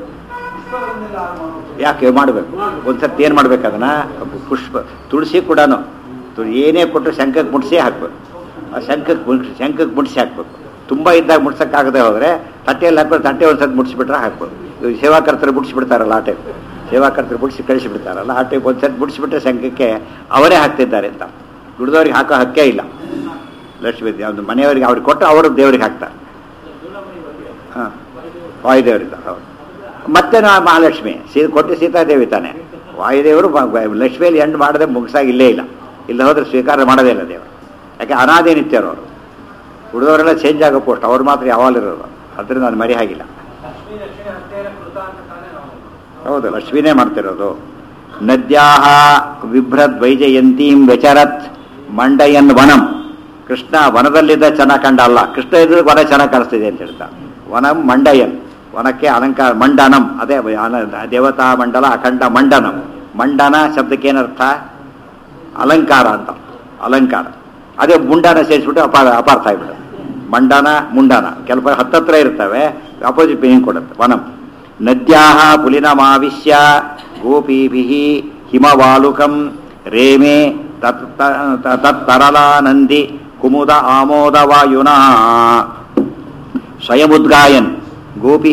Speaker 1: ಯಾಕೆ ಮಾಡಬೇಕು? ಒಂದ್ಸತಿ ಏನು ಮಾಡ್ಬೇಕು? ಅದನ್ನ ಪುಷ್ಪ ತುಳಸಿ ಕೂಡ ಏನೇ ಕೊಟ್ಟರು ಶಂಕಕ್ಕೆ ಮುಟ್ಸಿ ಹಾಕ್ಬೇಕು. ಆ ಶಂಕಕ್ಕೆ ಮುಟ್ಸಿ ಹಾಕ್ಬೇಕು. ತುಂಬ ಇದ್ದಾಗ ಮುಟ್ಸೋಕ್ಕಾಗದೆ ಹೋದರೆ ತಟ್ಟೆಯಲ್ಲಿ ಹಾಕ್ಬೇಕು. ತಟ್ಟೆ ಒಂದ್ಸತಿ ಮುಟ್ಸಿಬಿಟ್ರೆ ಹಾಕ್ಬೇಕು. ಇವಾಗ ಸೇವಾಕರ್ತರು ಮುಟ್ಸಿಬಿಡ್ತಾರಲ್ಲ, ಆ ಟೈಪ್ ಸೇವಾಕರ್ತರು ಮುಟ್ಸಿ ಕಳಿಸಿಬಿಡ್ತಾರಲ್ಲ, ಆ ಟೈಪ್ ಒಂದ್ಸತಿ ಮುಟ್ಸಿಬಿಟ್ರೆ ಶಂಕಕ್ಕೆ ಅವರೇ ಹಾಕ್ತಿದ್ದಾರೆ ಅಂತ. ದುಡ್ದವ್ರಿಗೆ ಹಾಕೋ ಹಕ್ಕೇ ಇಲ್ಲ. ಲಕ್ಷ್ಮೀ ಒಂದು ಮನೆಯವರಿಗೆ ಅವ್ರಿಗೆ ಕೊಟ್ಟು ಅವರು ದೇವ್ರಿಗೆ ಹಾಕ್ತಾರೆ. ಹಾಂ, ವಾಯುದೇವರಿಂದ. ಹೌದು. ಮತ್ತೆ ಮಹಾಲಕ್ಷ್ಮಿ ಕೊಟ್ಟು ಸೀತಾದೇವಿ ತಾನೆ. ವಾಯುದೇವರು ಲಕ್ಷ್ಮಿಯಲ್ಲಿ ಎಂಡ್ ಮಾಡದೆ ಮುಗಿಸಾಗಿ ಇಲ್ಲೇ ಇಲ್ಲ. ಇಲ್ಲ ಹೋದ್ರೆ ಸ್ವೀಕಾರ ಮಾಡೋದೇ ಇಲ್ಲ ದೇವರು. ಯಾಕೆ ಅನಾದಿ ನಿತ್ಯರು ಅವರು. ಉಳಿದವರೆಲ್ಲ ಚೇಂಜ್ ಆಗೋ ಪೋಸ್ಟ್, ಅವ್ರು ಮಾತ್ರ ಯಾವಾಗಲಿರೋದು. ಅದರಿಂದ ಅದು ಮರಿ ಆಗಿಲ್ಲ. ಹೌದು, ಲಕ್ಷ್ಮೀನೇ ಮಾಡ್ತಿರೋದು. ನದ್ಯಾಹ ವಿಭ್ರದ್ ವೈಜಯಂತೀಂ ವ್ಯಚರತ್ ಮಂಡಯನ್ ವನಂ. ಕೃಷ್ಣ ವನದಲ್ಲಿದ್ದ ಚೆನ್ನಾಗಿ ಕಂಡ ಅಲ್ಲ, ಕೃಷ್ಣ ಇದ್ರೆ ವನ ಚೆನ್ನಾಗಿ ಕಾಣಿಸ್ತಿದೆ ಅಂತ ಹೇಳ್ತಾ. ವನಂ ಮಂಡಯನ್, ವನಕ್ಕೆ ಅಲಂಕಾರ. ಮಂಡನಂ ಅದೇ ದೇವತಾ ಮಂಡಲ ಅಖಂಡ ಮಂಡನಂ. ಮಂಡನ ಶಬ್ದಕ್ಕೆ ಏನರ್ಥ? ಅಲಂಕಾರ ಅಂತ. ಅಲಂಕಾರ. ಅದೇ ಮುಂಡನ ಸೇರಿಸ್ಬಿಟ್ಟು ಅಪಾರ್ಥ ಆಗಿಬಿಡುತ್ತೆ. ಮಂಡನ ಮುಂಡನ ಕೆಲವು ಹತ್ತತ್ರ ಇರ್ತವೆ, ಅಪೋಸಿಟ್ ಮೀನಿಂಗ್ ಕೊಡುತ್ತೆ. ವನಂ ನದ್ಯಾಹ ಪುಲಿನಮಾವಿಶ್ಯ ಗೋಪೀಭಿಃ ಹಿಮವಾಲುಕಂ ರೇಮೆ ತತ್ತರಲಾನಂದಿ ಕುಮುದ ಆಮೋದವಾಯುನಾ ಸ್ವಯಮುದ್ಗಾಯನ್ ಗೋಪಿ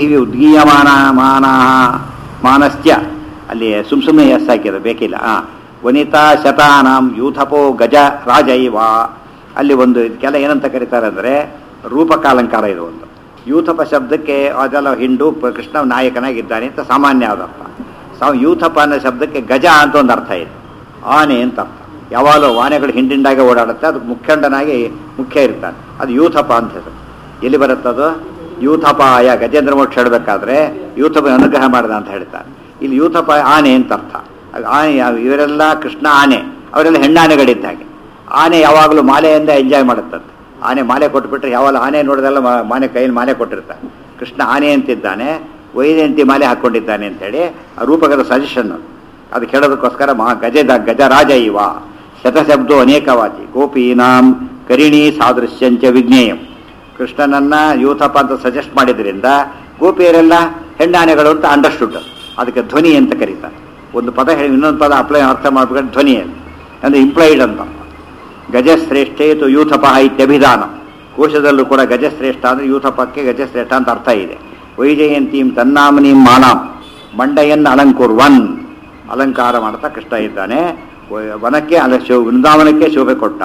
Speaker 1: ಉದ್ಗೀಯಮಾನಸ್ತ್ಯ. ಅಲ್ಲಿ ಸುಮ್ಮನೆ ಎಸ್ ಹಾಕಿದ ಬೇಕಿಲ್ಲ. ವನಿತಾ ಶತಾನಾಂ ಯೂಥಪೋ ಗಜ ರಾಜೈವ. ಅಲ್ಲಿ ಒಂದು ಇದಕ್ಕೆಲ್ಲ ಏನಂತ ಕರೀತಾರೆ ಅಂದರೆ ರೂಪಕಾಲಂಕಾರ. ಇದು ಒಂದು ಯೂಥಪ ಶಬ್ದಕ್ಕೆ ಅದೆಲ್ಲ ಹಿಂಡು ಕೃಷ್ಣ ನಾಯಕನಾಗಿದ್ದಾನೆ ಅಂತ ಸಾಮಾನ್ಯ ಆದ ಅರ್ಥ. ಯೂಥಪ ಅನ್ನೋ ಶಬ್ದಕ್ಕೆ ಗಜ ಅಂತ ಒಂದು ಅರ್ಥ ಇದೆ, ಆನೆ ಅಂತ ಅರ್ಥ. ಯಾವಾಗಲೂ ಆನೆಗಳು ಹಿಂಡಿಂಡಾಗೆ ಓಡಾಡುತ್ತೆ, ಅದಕ್ಕೆ ಮುಖ್ಯಂಡನಾಗಿ ಮುಖ್ಯ ಇರ್ತಾನೆ. ಅದು ಯೂಥಪ ಅಂತ ಹೆಸರು. ಎಲ್ಲಿ ಬರುತ್ತದು? ಯೂಥಪಾಯ. ಗಜೇಂದ್ರ ಮೋಕ್ಷ ಹೇಳಬೇಕಾದ್ರೆ ಯೂಥಪ ಅನುಗ್ರಹ ಮಾಡಿದ ಅಂತ ಹೇಳ್ತಾರೆ. ಇಲ್ಲಿ ಯೂಥಪ ಆನೆ ಅಂತ ಅರ್ಥ. ಆನೆ ಇವರೆಲ್ಲ ಕೃಷ್ಣ ಆನೆ, ಅವರೆಲ್ಲ ಹೆಣ್ಣಾನೆಗಳಿದ್ದ ಹಾಗೆ. ಆನೆ ಯಾವಾಗಲೂ ಮಾಲೆಯಿಂದ ಎಂಜಾಯ್ ಮಾಡುತ್ತಂತೆ. ಆನೆ ಮಾಲೆ ಕೊಟ್ಬಿಟ್ರೆ ಯಾವಲ್ಲ ಆನೆ ನೋಡಿದೆಲ್ಲ ಮಾನೆ ಕೈಯಲ್ಲಿ ಮಾಲೆ ಕೊಟ್ಟಿರ್ತಾನೆ. ಕೃಷ್ಣ ಆನೆ ಅಂತಿದ್ದಾನೆ, ವೈಜಯಂತಿ ಮಾಲೆ ಹಾಕ್ಕೊಂಡಿದ್ದಾನೆ ಅಂತೇಳಿ ಆ ರೂಪಕದ ಸಜೆಷನ್ ಅದು ಕೇಳೋದಕ್ಕೋಸ್ಕರ ಗಜರಾಜ ಇವ ಶತಶಬ್ದೋ ಅನೇಕವಾಚಿ ಗೋಪೀನಾಂ ಕರಿಣಿ ಸಾದೃಶ್ಯಂಚ ವಿಜ್ಞೇಯಂ. ಕೃಷ್ಣನನ್ನ ಯೂಥಪ್ಪ ಅಂತ ಸಜೆಸ್ಟ್ ಮಾಡಿದ್ರಿಂದ ಗೋಪಿಯರೆಲ್ಲ ಹೆಣ್ಣಾನೆಗಳು ಅಂತ ಅಂಡರ್ಸ್ಟುಡ್. ಅದಕ್ಕೆ ಧ್ವನಿ ಅಂತ ಕರೀತಾರೆ. ಒಂದು ಪದ ಹೇಳಿ ಇನ್ನೊಂದು ಪದ ಅರ್ಥ ಮಾಡ್ಬೇಕಾದ್ರೆ ಧ್ವನಿ ಅಂದರೆ ಇಂಪ್ಲೈಡ್ ಅಂತ. ಗಜಶ್ರೇಷ್ಠೇತು ಯೂಥಪ ಇತ್ಯಭಿಧಾನ. ಕೋಶದಲ್ಲೂ ಕೂಡ ಗಜಶ್ರೇಷ್ಠ ಅಂದರೆ ಯೂಥಪಕ್ಕೆ ಗಜಶ್ರೇಷ್ಠ ಅಂತ ಅರ್ಥ ಇದೆ. ವೈಜಯಂತೀಂ ತನ್ನಾಮನೀಂ ಮಾಲಾಂ ಮಂಡೆಯನ್ನು ಅಲಂಕುರ್ವನ್, ಅಲಂಕಾರ ಮಾಡ್ತಾ ಕೃಷ್ಣ ಇದ್ದಾನೆ. ವನಕ್ಕೆ ವೃಂದಾವನಕ್ಕೆ ಶೋಭೆ ಕೊಟ್ಟ.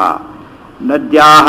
Speaker 1: ನದ್ಯಾಹ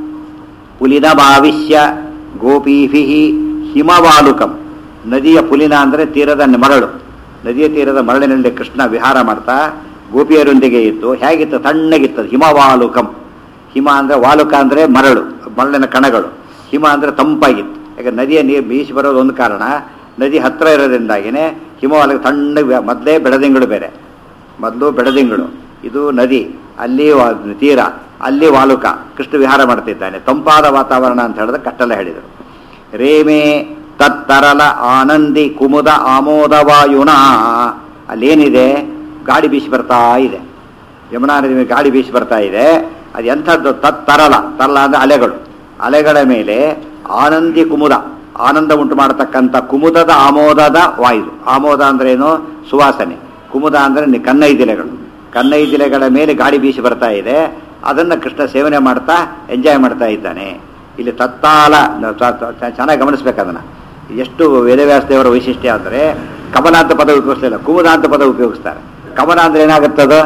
Speaker 1: ಪುಲಿನ ಭಾವಿಷ್ಯ ಗೋಪೀಭಿ ಹಿಮವಾಲುಕಂ. ನದಿಯ ಪುಲಿನ ಅಂದರೆ ತೀರದ ಮರಳು. ನದಿಯ ತೀರದ ಮರಳಿನಲ್ಲಿ ಕೃಷ್ಣ ವಿಹಾರ ಮಾಡ್ತಾ ಗೋಪಿಯರೊಂದಿಗೆ ಇತ್ತು. ಹೇಗಿತ್ತು? ತಣ್ಣಗಿತ್ತು. ಹಿಮವಾಲುಕಂ. ಹಿಮ ಅಂದರೆ ವಾಲುಕ ಅಂದರೆ ಮರಳು, ಮರಳಿನ ಕಣಗಳು. ಹಿಮ ಅಂದರೆ ತಂಪಾಗಿತ್ತು. ಯಾಕೆ ನದಿಯ ನೀರು ಬೀಸಿ ಬರೋದು ಒಂದು ಕಾರಣ, ನದಿ ಹತ್ತಿರ ಇರೋದ್ರಿಂದಾಗಿಯೇ ಹಿಮವಾಲುಕ ತಣ್ಣಗೆ. ಮೊದಲೇ ಬೆಳದಿಂಗಳು ಬೇರೆ, ಮೊದಲು ಬೆಳದಿಂಗಳು, ಇದು ನದಿ, ಅಲ್ಲಿ ತೀರ, ಅಲ್ಲಿ ವಾಲುಕ. ಕೃಷ್ಣ ವಿಹಾರ ಮಾಡ್ತಿದ್ದಾನೆ. ತಂಪಾದ ವಾತಾವರಣ ಅಂತ ಹೇಳಿದ್ರೆ ಕಟ್ಟೆಲ್ಲ ಹೇಳಿದರು. ರೇಮೆ ತತ್ತರಲ ಆನಂದಿ ಕುಮುದ ಆಮೋದವಾಯುನ. ಅಲ್ಲೇನಿದೆ? ಗಾಳಿ ಬೀಸಿ ಬರ್ತಾ ಇದೆ. ಯಮುನಾ ನದಿ ಮೇಲೆ ಗಾಳಿ ಬೀಸಿ ಬರ್ತಾ ಇದೆ. ಅದು ಎಂಥದ್ದು? ತತ್ತರಲ, ತರಲ ಅಂದರೆ ಅಲೆಗಳು. ಅಲೆಗಳ ಮೇಲೆ ಆನಂದಿ ಕುಮುದ, ಆನಂದ ಉಂಟು ಮಾಡತಕ್ಕಂಥ ಕುಮುದದ ಆಮೋದದ ವಾಯು. ಆಮೋದ ಅಂದ್ರೆ ಏನು? ಸುವಾಸನೆ. ಕುಮುದ ಅಂದರೆ ಕನ್ನೈದಿಲೆಗಳು. ಕನ್ನೈದಿಲೆಗಳ ಮೇಲೆ ಗಾಳಿ ಬೀಸಿ ಬರ್ತಾ ಇದೆ. ಅದನ್ನು ಕೃಷ್ಣ ಸೇವನೆ ಮಾಡ್ತಾ ಎಂಜಾಯ್ ಮಾಡ್ತಾ ಇದ್ದಾನೆ. ಇಲ್ಲಿ ತತ್ತಾಲ ಚೆನ್ನಾಗಿ ಗಮನಿಸ್ಬೇಕದನ್ನು. ಎಷ್ಟು ವೇದವ್ಯಾಸ ದೇವರ ವೈಶಿಷ್ಟ್ಯ ಅಂದರೆ ಕಮಲ ಅಂತ ಪದ ಉಪಯೋಗಿಸಲಿಲ್ಲ, ಕುಮುದ ಅಂತ ಪದ ಉಪಯೋಗಿಸ್ತಾರೆ. ಕಮಲ ಅಂದ್ರೆ ಏನಾಗುತ್ತದು?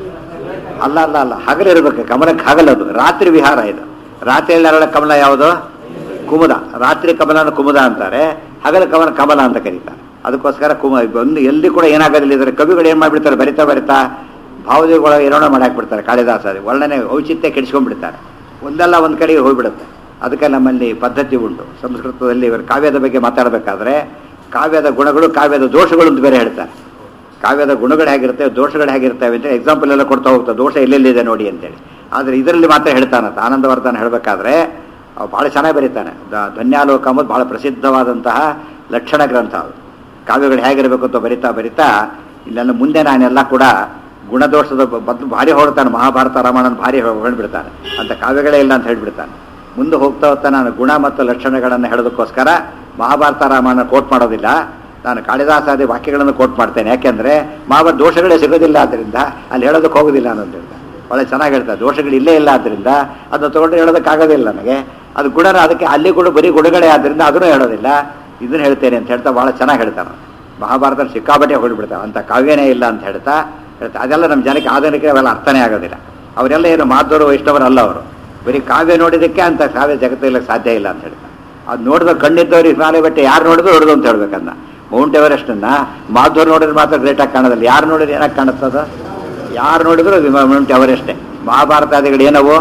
Speaker 1: ಅಲ್ಲ ಅಲ್ಲ ಅಲ್ಲ, ಹಗಲಿರ್ಬೇಕು. ಕಮಲಕ್ಕೆ ಹಗಲದು, ರಾತ್ರಿ ವಿಹಾರ ಇದು. ರಾತ್ರಿಯಲ್ಲಿ ಅರಳ ಕಮಲ ಯಾವುದು? ಕುಮುದ. ರಾತ್ರಿ ಕಮಲನ ಕುಮುದ ಅಂತಾರೆ, ಹಗಲ ಕಮಲ ಅಂತ ಕರೀತಾರೆ. ಅದಕ್ಕೋಸ್ಕರ ಒಂದು ಎಲ್ಲಿ ಕೂಡ ಏನಾಗೋದಿಲ್ಲ. ಇದರ ಕವಿಗಳು ಏನು ಮಾಡಿಬಿಡ್ತಾರೆ? ಬರಿತಾ ಬರಿತಾ ಭಾವದೇವಗಳ ಏನೋ ಮಾಡಾಕ್ಬಿಡ್ತಾರೆ. ಕಾಳಿದಾಸ ವರ್ಣನೆ ಔಚಿತ್ಯ ಕೆಡಿಸ್ಕೊಂಡ್ಬಿಡ್ತಾರೆ. ಒಂದಲ್ಲ ಒಂದು ಕಡೆಗೆ ಹೋಗ್ಬಿಡುತ್ತೆ. ಅದಕ್ಕೆ ನಮ್ಮಲ್ಲಿ ಪದ್ಧತಿ ಉಂಟು. ಸಂಸ್ಕೃತದಲ್ಲಿ ಇವರು ಕಾವ್ಯದ ಬಗ್ಗೆ ಮಾತಾಡಬೇಕಾದ್ರೆ ಕಾವ್ಯದ ಗುಣಗಳು, ಕಾವ್ಯದ ದೋಷಗಳು ಅಂತ ಬೇರೆ ಹೇಳ್ತಾರೆ. ಕಾವ್ಯದ ಗುಣಗಳು ಹೇಗಿರ್ತವೆ, ದೋಷಗಳು ಹೇಗಿರ್ತವೆ ಅಂತ ಎಕ್ಸಾಂಪಲ್ ಎಲ್ಲ ಕೊಡ್ತಾ ಹೋಗ್ತಾರೆ. ದೋಷ ಎಲ್ಲೆಲ್ಲಿದೆ ನೋಡಿ ಅಂತೇಳಿ. ಆದರೆ ಇದರಲ್ಲಿ ಮಾತ್ರ ಹೇಳ್ತಾನಂತ ಆನಂದವರ್ಧನ ಹೇಳಬೇಕಾದ್ರೆ ಭಾಳ ಚೆನ್ನಾಗಿ ಬರೀತಾನೆ. ಧನ್ಯಾಲೋಕ ಅಂಬುದು ಭಾಳ ಪ್ರಸಿದ್ಧವಾದಂತಹ ಲಕ್ಷಣ ಗ್ರಂಥ. ಅದು ಕಾವ್ಯಗಳು ಹೇಗಿರಬೇಕು ಅಂತ ಬರಿತಾ ಬರಿತಾ ಇಲ್ಲೆಲ್ಲ ಮುಂದೆ ನಾನೆಲ್ಲ ಕೂಡ ಗುಣದೋಷದ ಬದಲು ಭಾರಿ ಹೊಡ್ತಾನೆ. ಮಹಾಭಾರತ ರಾಮಾಯಣ ಭಾರಿ ಹೊರಡ್ಬಿಡ್ತಾನೆ. ಅಂತ ಕಾವ್ಯಗಳೇ ಇಲ್ಲ ಅಂತ ಹೇಳ್ಬಿಡ್ತಾನೆ. ಮುಂದೆ ಹೋಗ್ತಾ ಹೋಗ್ತಾ ನಾನು ಗುಣ ಮತ್ತು ಲಕ್ಷಣಗಳನ್ನು ಹೇಳೋದಕ್ಕೋಸ್ಕರ ಮಹಾಭಾರತ ರಾಮಾಯಣ ಕೋಟ್ ಮಾಡೋದಿಲ್ಲ. ನಾನು ಕಾಳಿದಾಸಾದಿ ವಾಕ್ಯಗಳನ್ನು ಕೋಟ್ ಮಾಡ್ತೇನೆ. ಯಾಕೆಂದರೆ ಮಹಾಭಾರತ ದೋಷಗಳೇ ಸಿಗೋದಿಲ್ಲ, ಆದ್ದರಿಂದ ಅಲ್ಲಿ ಹೇಳೋದಕ್ಕೆ ಹೋಗೋದಿಲ್ಲ ಅನ್ನೋದ್ರಿಂದ. ಭಾಳ ಚೆನ್ನಾಗಿ ಹೇಳ್ತಾರೆ. ದೋಷಗಳು ಇಲ್ಲೇ ಇಲ್ಲ ಆದ್ದರಿಂದ ಅದನ್ನು ತೊಗೊಂಡ್ರೆ ಹೇಳೋದಕ್ಕಾಗೋದಿಲ್ಲ ನನಗೆ. ಅದು ಗುಣನ ಅದಕ್ಕೆ ಅಲ್ಲಿ ಕೂಡ ಬರೀ ಗುಣಗಳೇ ಆದ್ದರಿಂದ ಅದನ್ನು ಹೇಳೋದಿಲ್ಲ, ಇದನ್ನು ಹೇಳ್ತೇನೆ ಅಂತ ಹೇಳ್ತಾ ಭಾಳ ಚೆನ್ನಾಗಿ ಹೇಳ್ತಾನೆ. ಮಹಾಭಾರತ ಸಿಕ್ಕಾಪಟ್ಟೆ ಹೊರಡ್ಬಿಡ್ತಾರೆ. ಅಂಥ ಕಾವ್ಯನೇ ಇಲ್ಲ ಅಂತ ಹೇಳ್ತಾ ಅದೆಲ್ಲ ನಮ್ಮ ಜನಕ್ಕೆ ಆಧುನಿಕ ಅವೆಲ್ಲ ಅರ್ಥನೇ ಆಗೋದಿಲ್ಲ. ಅವರೆಲ್ಲ ಏನು ಮಾಧವರು ವೈಷ್ಣವರಲ್ಲ. ಅವರು ಬರೀ ಕಾವ್ಯ ನೋಡಿದ್ದಕ್ಕೆ ಅಂತ ಕಾವ್ಯ ಜಗತ್ತಿಲ್ಲ ಸಾಧ್ಯ ಇಲ್ಲ ಅಂತ ಹೇಳ್ತಾರೆ. ಅದು ನೋಡಿದ್ರೆ ಕಣ್ಣಿದ್ದವ್ರು ಹಿಮಾಲಯ ಬೆಟ್ಟ ಯಾರು ನೋಡಿದ್ರು ಹೊಡೆದು ಅಂತ ಹೇಳ್ಬೇಕನ್ನ. ಮೌಂಟ್ ಎವರೆಸ್ಟನ್ನ ಮಾಧವರು ನೋಡಿದ್ರೆ ಮಾತ್ರ ಗ್ರೇಟಾಗಿ ಕಾಣೋದಿಲ್ಲ. ಯಾರು ನೋಡಿದ್ರೆ ಏನಾಗಿ ಕಾಣುತ್ತದ? ಯಾರು ನೋಡಿದ್ರು ಮೌಂಟ್ ಎವರೆಸ್ಟೇ. ಮಹಾಭಾರತಾದಿಗಳು ಏನವು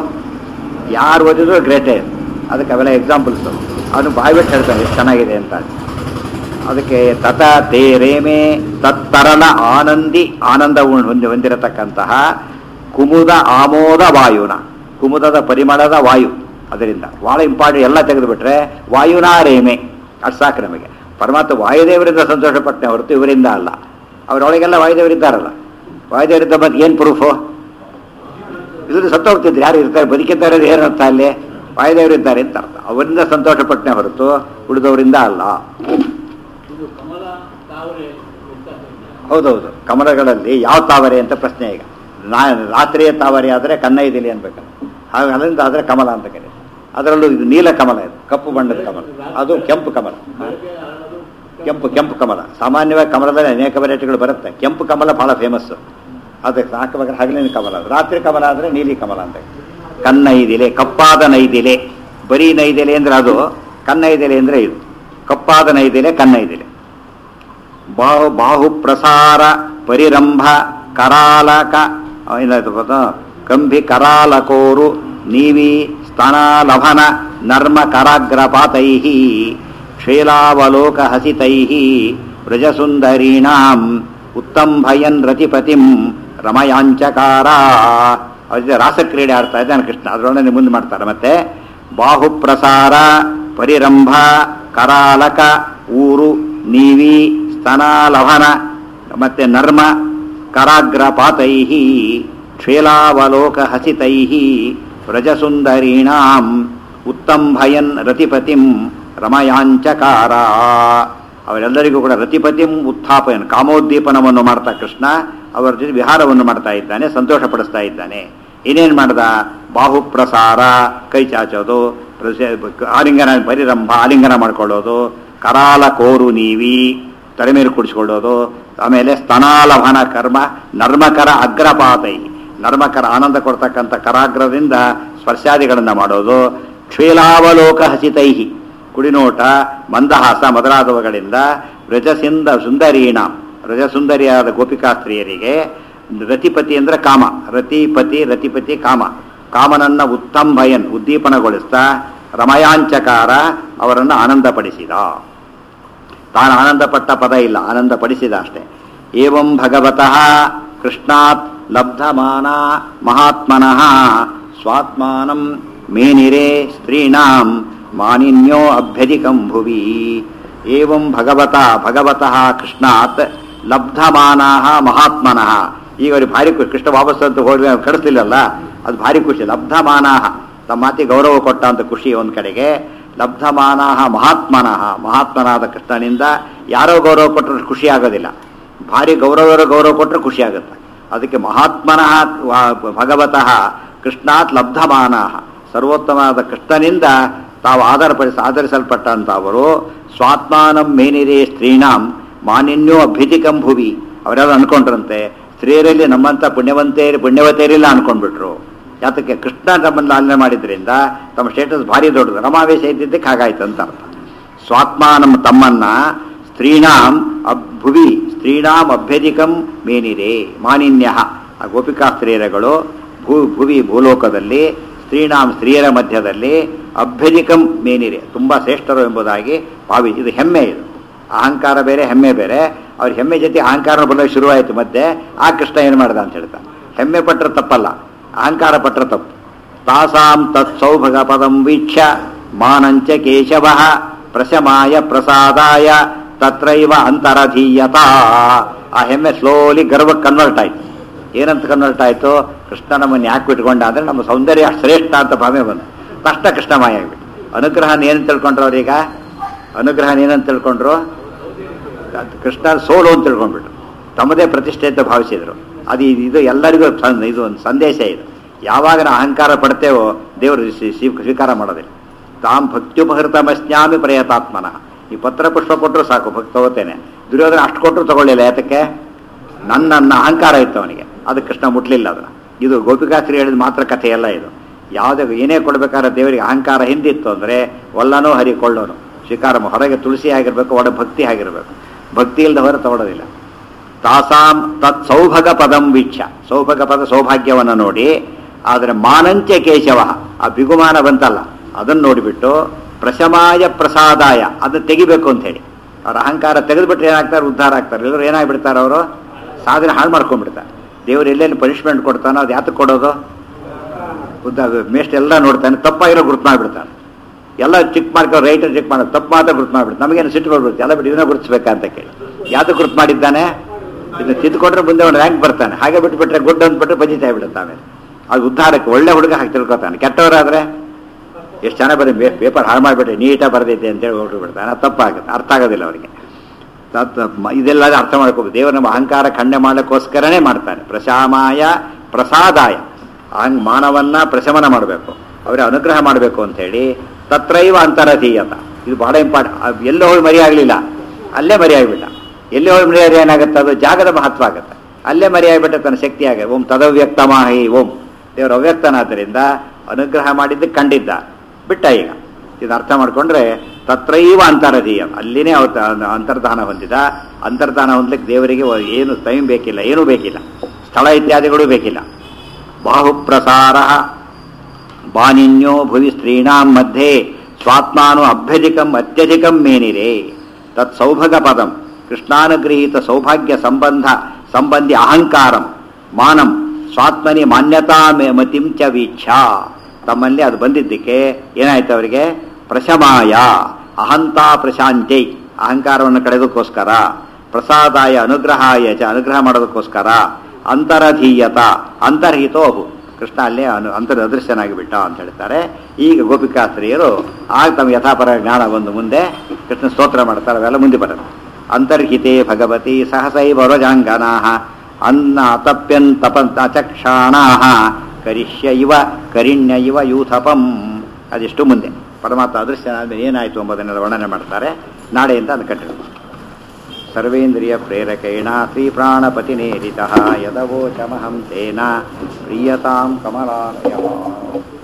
Speaker 1: ಯಾರು ಓದಿದ್ರು ಗ್ರೇಟೇ. ಅದಕ್ಕೆ ಅವೆಲ್ಲ ಎಕ್ಸಾಂಪಲ್ಸ್. ಅವನು ಬಾಯ್ಬಿಟ್ಟು ಹೇಳ್ತಾನೆ ಎಷ್ಟು ಚೆನ್ನಾಗಿದೆ ಅಂತ. ಅದಕ್ಕೆ ತತ ತೇ ರೇಮೆ ತತ್ತರಲ ಆನಂದಿ, ಆನಂದ ಹೊಂದಿರತಕ್ಕಂತಹ ಕುಮುದ ಆಮೋದ ವಾಯುನ, ಕುಮುದದ ಪರಿಮಳದ ವಾಯು. ಅದರಿಂದ ಭಾಳ ಇಂಪಾರ್ಟೆಂಟ್. ಎಲ್ಲ ತೆಗೆದುಬಿಟ್ರೆ ವಾಯುನಾ ರೇಮೆ ಅಷ್ಟು ಸಾಕು ನಮಗೆ. ಪರಮಾತ್ಮ ವಾಯುದೇವರಿಂದ ಸಂತೋಷಪಟ್ಟನೆ ಹೊರತು ಇವರಿಂದ ಅಲ್ಲ. ಅವರೊಳಗೆಲ್ಲ ವಾಯುದೇವರಿದ್ದಾರಲ್ಲ. ವಾಯುದೇವರಿಂದ ಬಂದು ಏನು ಪ್ರೂಫು? ಇದನ್ನು ಸತ್ತು ಹೋಗ್ತಿದ್ರು. ಯಾರು ಇರ್ತಾರೆ? ಬದುಕಿದ್ದಾರೆ ಏನರ್ಥ ಅಲ್ಲಿ? ವಾಯುದೇವರಿದ್ದಾರೆ ಅಂತ ಅರ್ಥ. ಅವರಿಂದ ಸಂತೋಷಪಟ್ಟನೆ ಹೊರತು ಉಳಿದವರಿಂದ ಅಲ್ಲ. ಹೌದೌದು. ಕಮಲಗಳಲ್ಲಿ ಯಾವ ತಾವರೆ ಅಂತ ಪ್ರಶ್ನೆ. ಈಗ ರಾತ್ರಿಯ ತಾವರೆ ಆದರೆ ಕನ್ನೈದಿಲಿ ಅನ್ಬೇಕಲ್ಲ, ಹಾಗೆ ಅಲ್ಲಿಂದ ಆದರೆ ಕಮಲ ಅಂತ ಕರೀತಾರೆ. ಅದರಲ್ಲೂ ಇದು ನೀಲ ಕಮಲ, ಇದು ಕಪ್ಪು ಬಣ್ಣದ ಕಮಲ, ಅದು ಕೆಂಪು ಕಮಲ. ಕೆಂಪು ಕಮಲ. ಸಾಮಾನ್ಯವಾಗಿ ಕಮಲದಲ್ಲಿ ಅನೇಕ ವೆರೈಟಿಗಳು ಬರುತ್ತೆ. ಕೆಂಪು ಕಮಲ ಬಹಳ ಫೇಮಸ್ಸು. ಅದಕ್ಕೆ ಹಾಕಬೇಕಾದ್ರೆ ಹಗಲಿನ ಕಮಲ. ರಾತ್ರಿ ಕಮಲ ಅಂದರೆ ನೀಲಿ ಕಮಲ ಅಂತ. ಕನ್ನೈದಿಲೆ, ಕಪ್ಪಾದ ನೈದಿಲೆ. ಬರೀ ನೈದಿಲೆ ಅಂದರೆ ಅದು, ಕನ್ನೈದಿಲೆ ಅಂದರೆ ಇದು. ಕಪ್ಪಾದ ನೈದಿಲೆ ಕನ್ನೈದಿಲೆ. ಬಾಹು ಪ್ರಸಾರ ಪರಿರಂಭ ಕರಾಲಕ ಕಂಭಿ ಕರಾಲಕೋರು ನೀವಿ ಸ್ತನಾಲಭನ ನರ್ಮ ಕರಾಗ್ರಪಾತೈ ಕ್ಷೇಲಾವಲೋಕ ಹಸಿತೈ ವ್ರಜಸುಂದರೀಣಾಂ ಉತ್ತಂಭಯನ್ ರತಿಪತಿಂ ರಮಯಾಂಚಕಾರ. ರಾಸಕ್ರೀಡೆ ಆಡ್ತಾ ಇದ್ದಾನೆ ಕೃಷ್ಣ. ಅದರೊಳಗೆ ಮುಂದೆ ಮಾಡ್ತಾರೆ. ಮತ್ತೆ ಬಾಹುಪ್ರಸಾರ ಪರಿರಂಭ ಕರಾಲಕ ಊರು ನೀವಿ ಸ್ತನಾಲಭನ ಮತ್ತೆ ನರ್ಮ ಕರಾಗ್ರಪಾತೈ ಕ್ಷೇಲಾವಲೋಕ ಹಸಿತೈ ವ್ರಜಸುಂದರೀಣಾಂ ಉತ್ತಂಭಯನ್ ರತಿಪತಿಂ ರಮಯಾಂಚಕಾರ. ಅವರೆಲ್ಲರಿಗೂ ಕೂಡ ರತಿಪತಿಂ ಉತ್ಥಾಪಯನ್ ಕಾಮೋದ್ದೀಪನವನ್ನು ಮಾಡ್ತಾ ಕೃಷ್ಣ ಅವರ ಜೊತೆ ವಿಹಾರವನ್ನು ಮಾಡ್ತಾ ಇದ್ದಾನೆ, ಸಂತೋಷ ಪಡಿಸ್ತಾ ಇದ್ದಾನೆ. ಏನೇನು ಮಾಡ್ದ? ಬಾಹುಪ್ರಸಾರ ಕೈ ಚಾಚೋದು, ಆಲಿಂಗನ ಪರಿರಂಭ ಆಲಿಂಗನ ಮಾಡ್ಕೊಳ್ಳೋದು, ಕರಾಲ ಕೋರು ನೀವಿ ತಲೆ ಮೇಲೆ ಕುಡಿಸ್ಕೊಳ್ಳೋದು, ಆಮೇಲೆ ಸ್ತನಾಲಭನ ಕರ್ಮ ನರ್ಮಕರ ಅಗ್ರಪಾತೈ ನರ್ಮಕರ ಆನಂದ ಕೊಡ್ತಕ್ಕಂಥ ಕರಾಗ್ರದಿಂದ ಸ್ಪರ್ಶಾದಿಗಳನ್ನು ಮಾಡೋದು, ಕ್ಷೇಲಾವಲೋಕ ಹಸಿತೈಹಿ ಕುಡಿನೋಟ ಮಂದಹಾಸ ಮೊದಲಾದವುಗಳಿಂದ ವ್ರಜಸಿಂದ ಸುಂದರೀಣ ವ್ರಜಸುಂದರಿಯಾದ ಗೋಪಿಕಾ ಸ್ತ್ರೀಯರಿಗೆ ರತಿಪತಿ ಅಂದ್ರೆ ಕಾಮ, ರತಿಪತಿ ಕಾಮ, ಕಾಮನನ್ನ ಉತ್ತಂಭಯನ್ ಉದ್ದೀಪನಗೊಳಿಸ್ತಾ ರಮಯಾಂಚಕಾರ ಅವರನ್ನು ಆನಂದಪಡಿಸಿದ. ತಾನು ಆನಂದಪಟ್ಟ ಪದ ಇಲ್ಲ, ಆನಂದಪಡಿಸಿದ ಅಷ್ಟೇ. ಏವಂ ಭಗವತಃ ಕೃಷ್ಣಾತ್ ಲಬ್ಧಮಾನ ಮಹಾತ್ಮನಃ ಸ್ವಾತ್ಮಾನಂ ಮೇನಿರೇ ಸ್ತ್ರೀಣಾಂ ಮಾನಿನ್ಯೋ ಅಭ್ಯಧಿಕಂ ಭುವಿ. ಏವಂ ಭಗವತಃ ಕೃಷ್ಣಾತ್ ಲಬ್ಧಮಾನಃ ಮಹಾತ್ಮನಃ. ಈಗ ಅವ್ರಿಗೆ ಭಾರಿ ಖುಷಿ, ಕೃಷ್ಣ ವಾಪಸ್ ಅಂತ ಹೋಗಿ ಕಳಿಸ್ಲಿಲ್ಲಲ್ಲ, ಅದು ಭಾರಿ ಖುಷಿ. ಲಬ್ಧಮಾನಃ ತಮ್ಮ ಮಾತಿ ಗೌರವ ಕೊಟ್ಟ ಅಂತ ಖುಷಿ ಒಂದು ಕಡೆಗೆ. ಲಬ್ಧಮಾನಃ ಮಹಾತ್ಮನಾದ ಕೃಷ್ಣನಿಂದ ಯಾರೋ ಗೌರವ ಕೊಟ್ಟರು ಖುಷಿ ಆಗೋದಿಲ್ಲ, ಭಾರಿ ಗೌರವ ಕೊಟ್ಟರೆ ಖುಷಿ ಆಗುತ್ತೆ. ಅದಕ್ಕೆ ಮಹಾತ್ಮನಃ ಭಗವತಃ ಕೃಷ್ಣಾತ್ ಲಬ್ಧಮಾನಃ ಸರ್ವೋತ್ತಮನಾದ ಕೃಷ್ಣನಿಂದ ತಾವು ಆಧರಿಸಲ್ಪಟ್ಟಂತ ಅವರು ಸ್ವಾತ್ಮಾನಂ ಮೇನಿರೇ ಸ್ತ್ರೀಣಾಂ ಮಾನಿನ್ಯೋ ಅಭ್ಯಧಿಕಂ ಭುವಿ. ಅವರೆಲ್ಲ ಅನ್ಕೊಂಡ್ರಂತೆ ಸ್ತ್ರೀಯರಲ್ಲಿ ನಮ್ಮಂತ ಪುಣ್ಯವತೆಯರಿಲ್ಲ ಅನ್ಕೊಂಡ್ಬಿಟ್ರು. ಯಾತಕ್ಕೆ? ಕೃಷ್ಣ ನಮ್ಮನ್ನು ಲಾಲನೆ ಮಾಡಿದ್ರಿಂದ ತಮ್ಮ ಸ್ಟೇಟಸ್ ಭಾರಿ ದೊಡ್ಡದು, ರಮಾವೇಶ ಇದ್ದಿದ್ದಕ್ಕೆ ಹಾಗಾಯ್ತು ಅಂತ ಅರ್ಥ. ಸ್ವಾತ್ಮಾನಂ ತಮ್ಮನ್ನ ಸ್ತ್ರೀಣಾಂ ಭುವಿ ಸ್ತ್ರೀಣಾಂ ಅಭ್ಯಧಿಕಂ ಮೇನಿರೇ ಮಾನಿನ್ಯ ಆ ಗೋಪಿಕಾ ಸ್ತ್ರೀಯರುಗಳು ಭುವಿ ಭೂಲೋಕದಲ್ಲಿ ಸ್ತ್ರೀಣಾಂ ಸ್ತ್ರೀಯರ ಮಧ್ಯದಲ್ಲಿ ಅಭ್ಯಧಿಕಂ ಮೇನಿರೆ ತುಂಬಾ ಶ್ರೇಷ್ಠರು ಎಂಬುದಾಗಿ ಭಾವಿ. ಇದು ಹೆಮ್ಮೆ, ಇದು ಅಹಂಕಾರ ಬೇರೆ ಹೆಮ್ಮೆ ಬೇರೆ. ಅವ್ರ ಹೆಮ್ಮೆ ಜೊತೆ ಅಹಂಕಾರ ಬರಲು ಶುರುವಾಯಿತು. ಮತ್ತೆ ಆ ಕೃಷ್ಣ ಏನು ಮಾಡ್ದ ಅಂತ ಹೇಳ್ತಾನೆ. ಹೆಮ್ಮೆ ಪಟ್ಟರೆ ತಪ್ಪಲ್ಲ, ಅಹಂಕಾರ ಪಟ್ಟರೆ ತಪ್ಪು. ತಾಸಾಂ ತತ್ಸೌಭಗ ಪದಂ ವೀಕ್ಷ್ಯ ಮಾನಂಚ ಕೇಶವ ಪ್ರಶಮಾಯ ಪ್ರಸಾದಾಯ ತತ್ರೈವ ಅಂತರಧೀಯತ. ಆ ಹೆಮ್ಮೆ ಸ್ಲೋಲಿ ಗರ್ವಕ್ಕೆ ಕನ್ವರ್ಟ್ ಆಯ್ತು. ಏನಂತ ಕನ್ವರ್ಟ್ ಆಯ್ತು? ಕೃಷ್ಣ ನಮ್ಮನ್ನು ಯಾಕೆ ಬಿಟ್ಕೊಂಡ ಅಂದ್ರೆ ನಮ್ಮ ಸೌಂದರ್ಯ ಶ್ರೇಷ್ಠ ಅಂತ ಭಾವನೆ ಬಂತು. ತಕ್ಷಣ ಕೃಷ್ಣ ಮಾಯ ಆಗ್ಬಿಟ್ಟು. ಅನುಗ್ರಹನ ಏನಂತ ತಿಳ್ಕೊಂಡ್ರು ಅವ್ರೀಗ? ಅನುಗ್ರಹನ ಏನಂತ ತಿಳ್ಕೊಂಡ್ರು? ಕೃಷ್ಣ ಸೋಲು ಅಂತ ತಿಳ್ಕೊಂಡ್ಬಿಟ್ರು, ತಮ್ಮದೇ ಪ್ರತಿಷ್ಠೆ ಅಂತ ಭಾವಿಸಿದ್ರು. ಇದು ಎಲ್ಲರಿಗೂ ಇದು ಒಂದು ಸಂದೇಶ. ಇದು ಯಾವಾಗ ನಾವು ಅಹಂಕಾರ ಪಡ್ತೇವೋ ದೇವರು ಸ್ವೀಕಾರ ಮಾಡೋದಿಲ್ಲ. ತಾಂ ಭಕ್ತ್ಯುಪಹೃತಮಸ್ನಾಮಿ ಪ್ರಯತಾತ್ಮನಃ. ಈ ಪತ್ರ ಪುಷ್ಪ ಕೊಟ್ಟರು ಸಾಕು, ಭಕ್ತ ತಗೋತೇನೆ. ದುರ್ಯೋಧನ ಅಷ್ಟು ಕೊಟ್ಟರು ತಗೊಳ್ಳಿಲ್ಲ. ಯಾತಕ್ಕೆ? ನನ್ನ ಅಹಂಕಾರ ಇತ್ತು ಅವನಿಗೆ, ಅದು ಕೃಷ್ಣ ಮುಟ್ಲಿಲ್ಲ ಅದನ್ನ. ಇದು ಗೋಪಿಕಾಶ್ರೀ ಹೇಳಿದ ಮಾತ್ರ ಕಥೆ ಎಲ್ಲ. ಇದು ಯಾವುದೇ ಏನೇ ಕೊಡ್ಬೇಕಾದ್ರೆ ದೇವರಿಗೆ ಅಹಂಕಾರ ಹಿಂದಿತ್ತು ಅಂದರೆ ಒಲ್ಲನೋ ಹರಿಕೊಳ್ಳೋನು ಸ್ವೀಕಾರ. ಹೊರಗೆ ತುಳಸಿ ಆಗಿರ್ಬೇಕು, ಒಳ ಭಕ್ತಿ ಆಗಿರ್ಬೇಕು. ಭಕ್ತಿ ಇಲ್ಲದ ಹೊರ ತಗೊಳ್ಳೋದಿಲ್ಲ. ತಾಸಾಂ ತತ್ ಸೌಭಗ ಪದಂ ವೀಕ್ಷ ಸೌಭಗ ಪದ ಸೌಭಾಗ್ಯವನ್ನು ನೋಡಿ, ಆದರೆ ಮಾನಂಚ ಕೇಶವ ಆ ಬಿಗುಮಾನ ಬಂತಲ್ಲ ಅದನ್ನು ನೋಡಿಬಿಟ್ಟು ಪ್ರಶಮಾಯ ಪ್ರಸಾದಾಯ ಅದನ್ನು ತೆಗಿಬೇಕು ಅಂತ ಹೇಳಿ ಅವ್ರ ಅಹಂಕಾರ ತೆಗೆದುಬಿಟ್ರೆ ಏನಾಗ್ತಾರೆ? ಉದ್ಧಾರ ಆಗ್ತಾರೆ. ಎಲ್ಲರೂ ಏನಾಗ್ಬಿಡ್ತಾರೆ? ಅವರು ಸಾಧನೆ ಹಾಳು ಮಾಡ್ಕೊಂಡ್ಬಿಡ್ತಾರೆ. ದೇವರು ಎಲ್ಲೆಲ್ಲಿ ಪನಿಷ್ಮೆಂಟ್ ಕೊಡ್ತಾನೋ ಅದು ಯಾತಕ್ಕೆ ಕೊಡೋದು? ಮೇಸ್ಟ್ ಎಲ್ಲ ನೋಡ್ತಾನೆ, ತಪ್ಪಾಗಿರೋ ಗುರುತು ಮಾಡಿಬಿಡ್ತಾನೆ. ಎಲ್ಲ ಚೆಕ್ ಮಾಡ್ಕೊ, ರೈಟರ್ ಚೆಕ್ ಮಾಡೋದು, ತಪ್ಪು ಮಾತ್ರ ಗುರುತು ಮಾಡಿಬಿಡ್ತು. ನಮಗೇನು ಸಿಟ್ಟು ಬರ್ಬಿಡುತ್ತೆ, ಎಲ್ಲ ಬಿಟ್ಟು ಇದನ್ನ ಗುರುತಿಸ್ಬೇಕಂತ ಕೇಳಿ. ಯಾವ್ದು ಗುರುತು ಮಾಡಿದ್ದಾನೆ? ಇದನ್ನ ತಿದ್ದುಕೊಟ್ರೆ ಮುಂದೆ ಒಂದು ರ್ಯಾಂಕ್ ಬರ್ತಾನೆ. ಹಾಗೆ ಬಿಟ್ಬಿಟ್ರೆ ಗುಡ್ ಅಂದ್ಬಿಟ್ರೆ ಬಜಿತಾ ಬಿಡುತ್ತೆ. ಆಮೇಲೆ ಅದು ಉದ್ಧಾರಕ್ಕೆ ಒಳ್ಳೆ ಹುಡುಗ ಹಾಕಿ ತಿಳ್ಕೊತಾನೆ. ಕೆಟ್ಟವರಾದ್ರೆ ಎಷ್ಟು ಚೆನ್ನಾಗಿ ಬರೀ ಪೇಪರ್ ಹಾಳು ಮಾಡಿಬಿಟ್ರೆ ನೀಟಾಗಿ ಬರೆದೈತೆ ಅಂತೇಳಿ ಹೊರಟು ಬಿಡ್ತಾನೆ. ಅದು ತಪ್ಪಾಗುತ್ತೆ, ಅರ್ಥ ಆಗೋದಿಲ್ಲ ಅವರಿಗೆ. ಇದೆಲ್ಲ ಅರ್ಥ ಮಾಡ್ಕೋಬೇಕು. ದೇವರು ನಮ್ಮ ಅಹಂಕಾರ ಖಂಡನೆ ಮಾಡಲಿಕ್ಕೋಸ್ಕರನೇ ಮಾಡ್ತಾನೆ. ಪ್ರಶಾಮಾಯ ಪ್ರಸಾದಾಯ ಮಾನವನ್ನ ಪ್ರಶಮನ ಮಾಡಬೇಕು, ಅವರೇ ಅನುಗ್ರಹ ಮಾಡಬೇಕು ಅಂತ ಹೇಳಿ. ತತ್ರೈವ ಅಂತರಧೀಯತ ಇದು ಬಹಳ ಇಂಪಾರ್ಟೆಂಟ್. ಎಲ್ಲೇ ಹೋಗಿ ಮರಿಯಾಗಲಿಲ್ಲ, ಅಲ್ಲೇ ಮರಿಯಾಗ್ಬಿಟ್ಟ. ಎಲ್ಲೇ ಹೋಗಿ ಮರಿಯಾದ್ರೆ ಏನಾಗುತ್ತೆ? ಅದು ಜಾಗದ ಮಹತ್ವ ಆಗುತ್ತೆ. ಅಲ್ಲೇ ಮರಿಯಾಗ್ಬಿಟ್ಟ ತನ್ನ ಶಕ್ತಿ ಆಗ. ಓಂ ತದವ್ಯಕ್ತಮಾಹಿ ಓಂ. ದೇವರು ಅವ್ಯಕ್ತನಾದ್ದರಿಂದ ಅನುಗ್ರಹ ಮಾಡಿದ್ದು ಕಂಡಿದ್ದ, ಬಿಟ್ಟ. ಈಗ ಇದು ಅರ್ಥ ಮಾಡ್ಕೊಂಡ್ರೆ ತತ್ರೈವ ಅಂತರಧೀಯ ಅಲ್ಲಿನೇ ಅಂತರ್ಧಾನ ಹೊಂದಿದ. ಅಂತರ್ಧಾನ ಹೊಂದಲಿಕ್ಕೆ ದೇವರಿಗೆ ಏನು ಟೈಮ್ ಬೇಕಿಲ್ಲ, ಏನೂ ಬೇಕಿಲ್ಲ, ಸ್ಥಳ ಇತ್ಯಾದಿಗಳು ಬೇಕಿಲ್ಲ. ಬಾಹುಪ್ರಸಾರ ಬಾನಿನ್ಯೋ ಭುವಿ ಸ್ತ್ರೀಣಾಂ ಮಧ್ಯೆ ಸ್ವಾತ್ಮಾನು ಅತ್ಯಧಿಕಂ ಮೇನಿರೇ ತತ್ ಸೌಭಗ ಪದಂ ಕೃಷ್ಣಾನುಗೃಹೀತ ಸೌಭಾಗ್ಯ ಸಂಬಂಧಿ ಅಹಂಕಾರಂ ಮಾನಂ ಸ್ವಾತ್ಮನಿ ಮಾನ್ಯತಾ ಮತಿಂ ಚ ವೀಕ್ಷ. ತಮ್ಮಲ್ಲಿ ಅದು ಬಂದಿದ್ದಕ್ಕೆ ಏನಾಯ್ತು ಅವರಿಗೆ ಪ್ರಶಮಾಯ ಅಹಂತಾ ಪ್ರಶಾಂತೈ ಅಹಂಕಾರವನ್ನು ಕಳೆದಕ್ಕೋಸ್ಕರ ಪ್ರಸಾದಾಯ ಅನುಗ್ರಹಾಯ ಚ ಅನುಗ್ರಹ ಮಾಡೋದಕ್ಕೋಸ್ಕರ ಅಂತರಧೀಯತ ಅಂತರ್ಹಿತೋ ಅಹು ಕೃಷ್ಣ ಅಲ್ಲೇ ಅದೃಶ್ಯನಾಗಿ ಬಿಟ್ಟ ಅಂತ ಹೇಳ್ತಾರೆ. ಈಗ ಗೋಪಿಕಾಸ್ತ್ರೀಯರು ಆಗ ತಮ್ಮ ಯಥಾಪರ ಜ್ಞಾನ ಬಂದು ಮುಂದೆ ಕೃಷ್ಣ ಸ್ತೋತ್ರ ಮಾಡ್ತಾರೆ. ಅವೆಲ್ಲ ಮುಂದೆ ಬರೋದು. ಅಂತರ್ಹಿತೆ ಭಗವತಿ ಸಹಸೈವ ವ್ರಜಾಂಗನಾ ಅನ್ನ ತಪ್ಯಂತಪಂತ ಚಕ್ಷಾಣಾ ಕರಿಷ್ಯ ಇವ ಕರಿಣ್ಯ ಇವ ಯೂಥಪಂ. ಅದಿಷ್ಟು ಮುಂದೆ ಪರಮಾತ್ಮ ಅದೃಶ್ಯನಾದ್ಮೇಲೆ ಏನಾಯಿತು ಎಂಬುದನ್ನೆಲ್ಲ ವರ್ಣನೆ ಮಾಡ್ತಾರೆ. ನಾಳೆಯಿಂದ ಅದನ್ನು ಕಟ್ಟಿರೋದು. ಸರ್ವೇಂದ್ರಿಯ ಪ್ರೇರಕೇಣ ಶ್ರೀ ಪ್ರಾಣಪತಿನೇರಿತಃ ಯದವೋಚಮಹಂ ತೇನ ಪ್ರೀಯತಾಂ ಕಮಲಾಲಯ.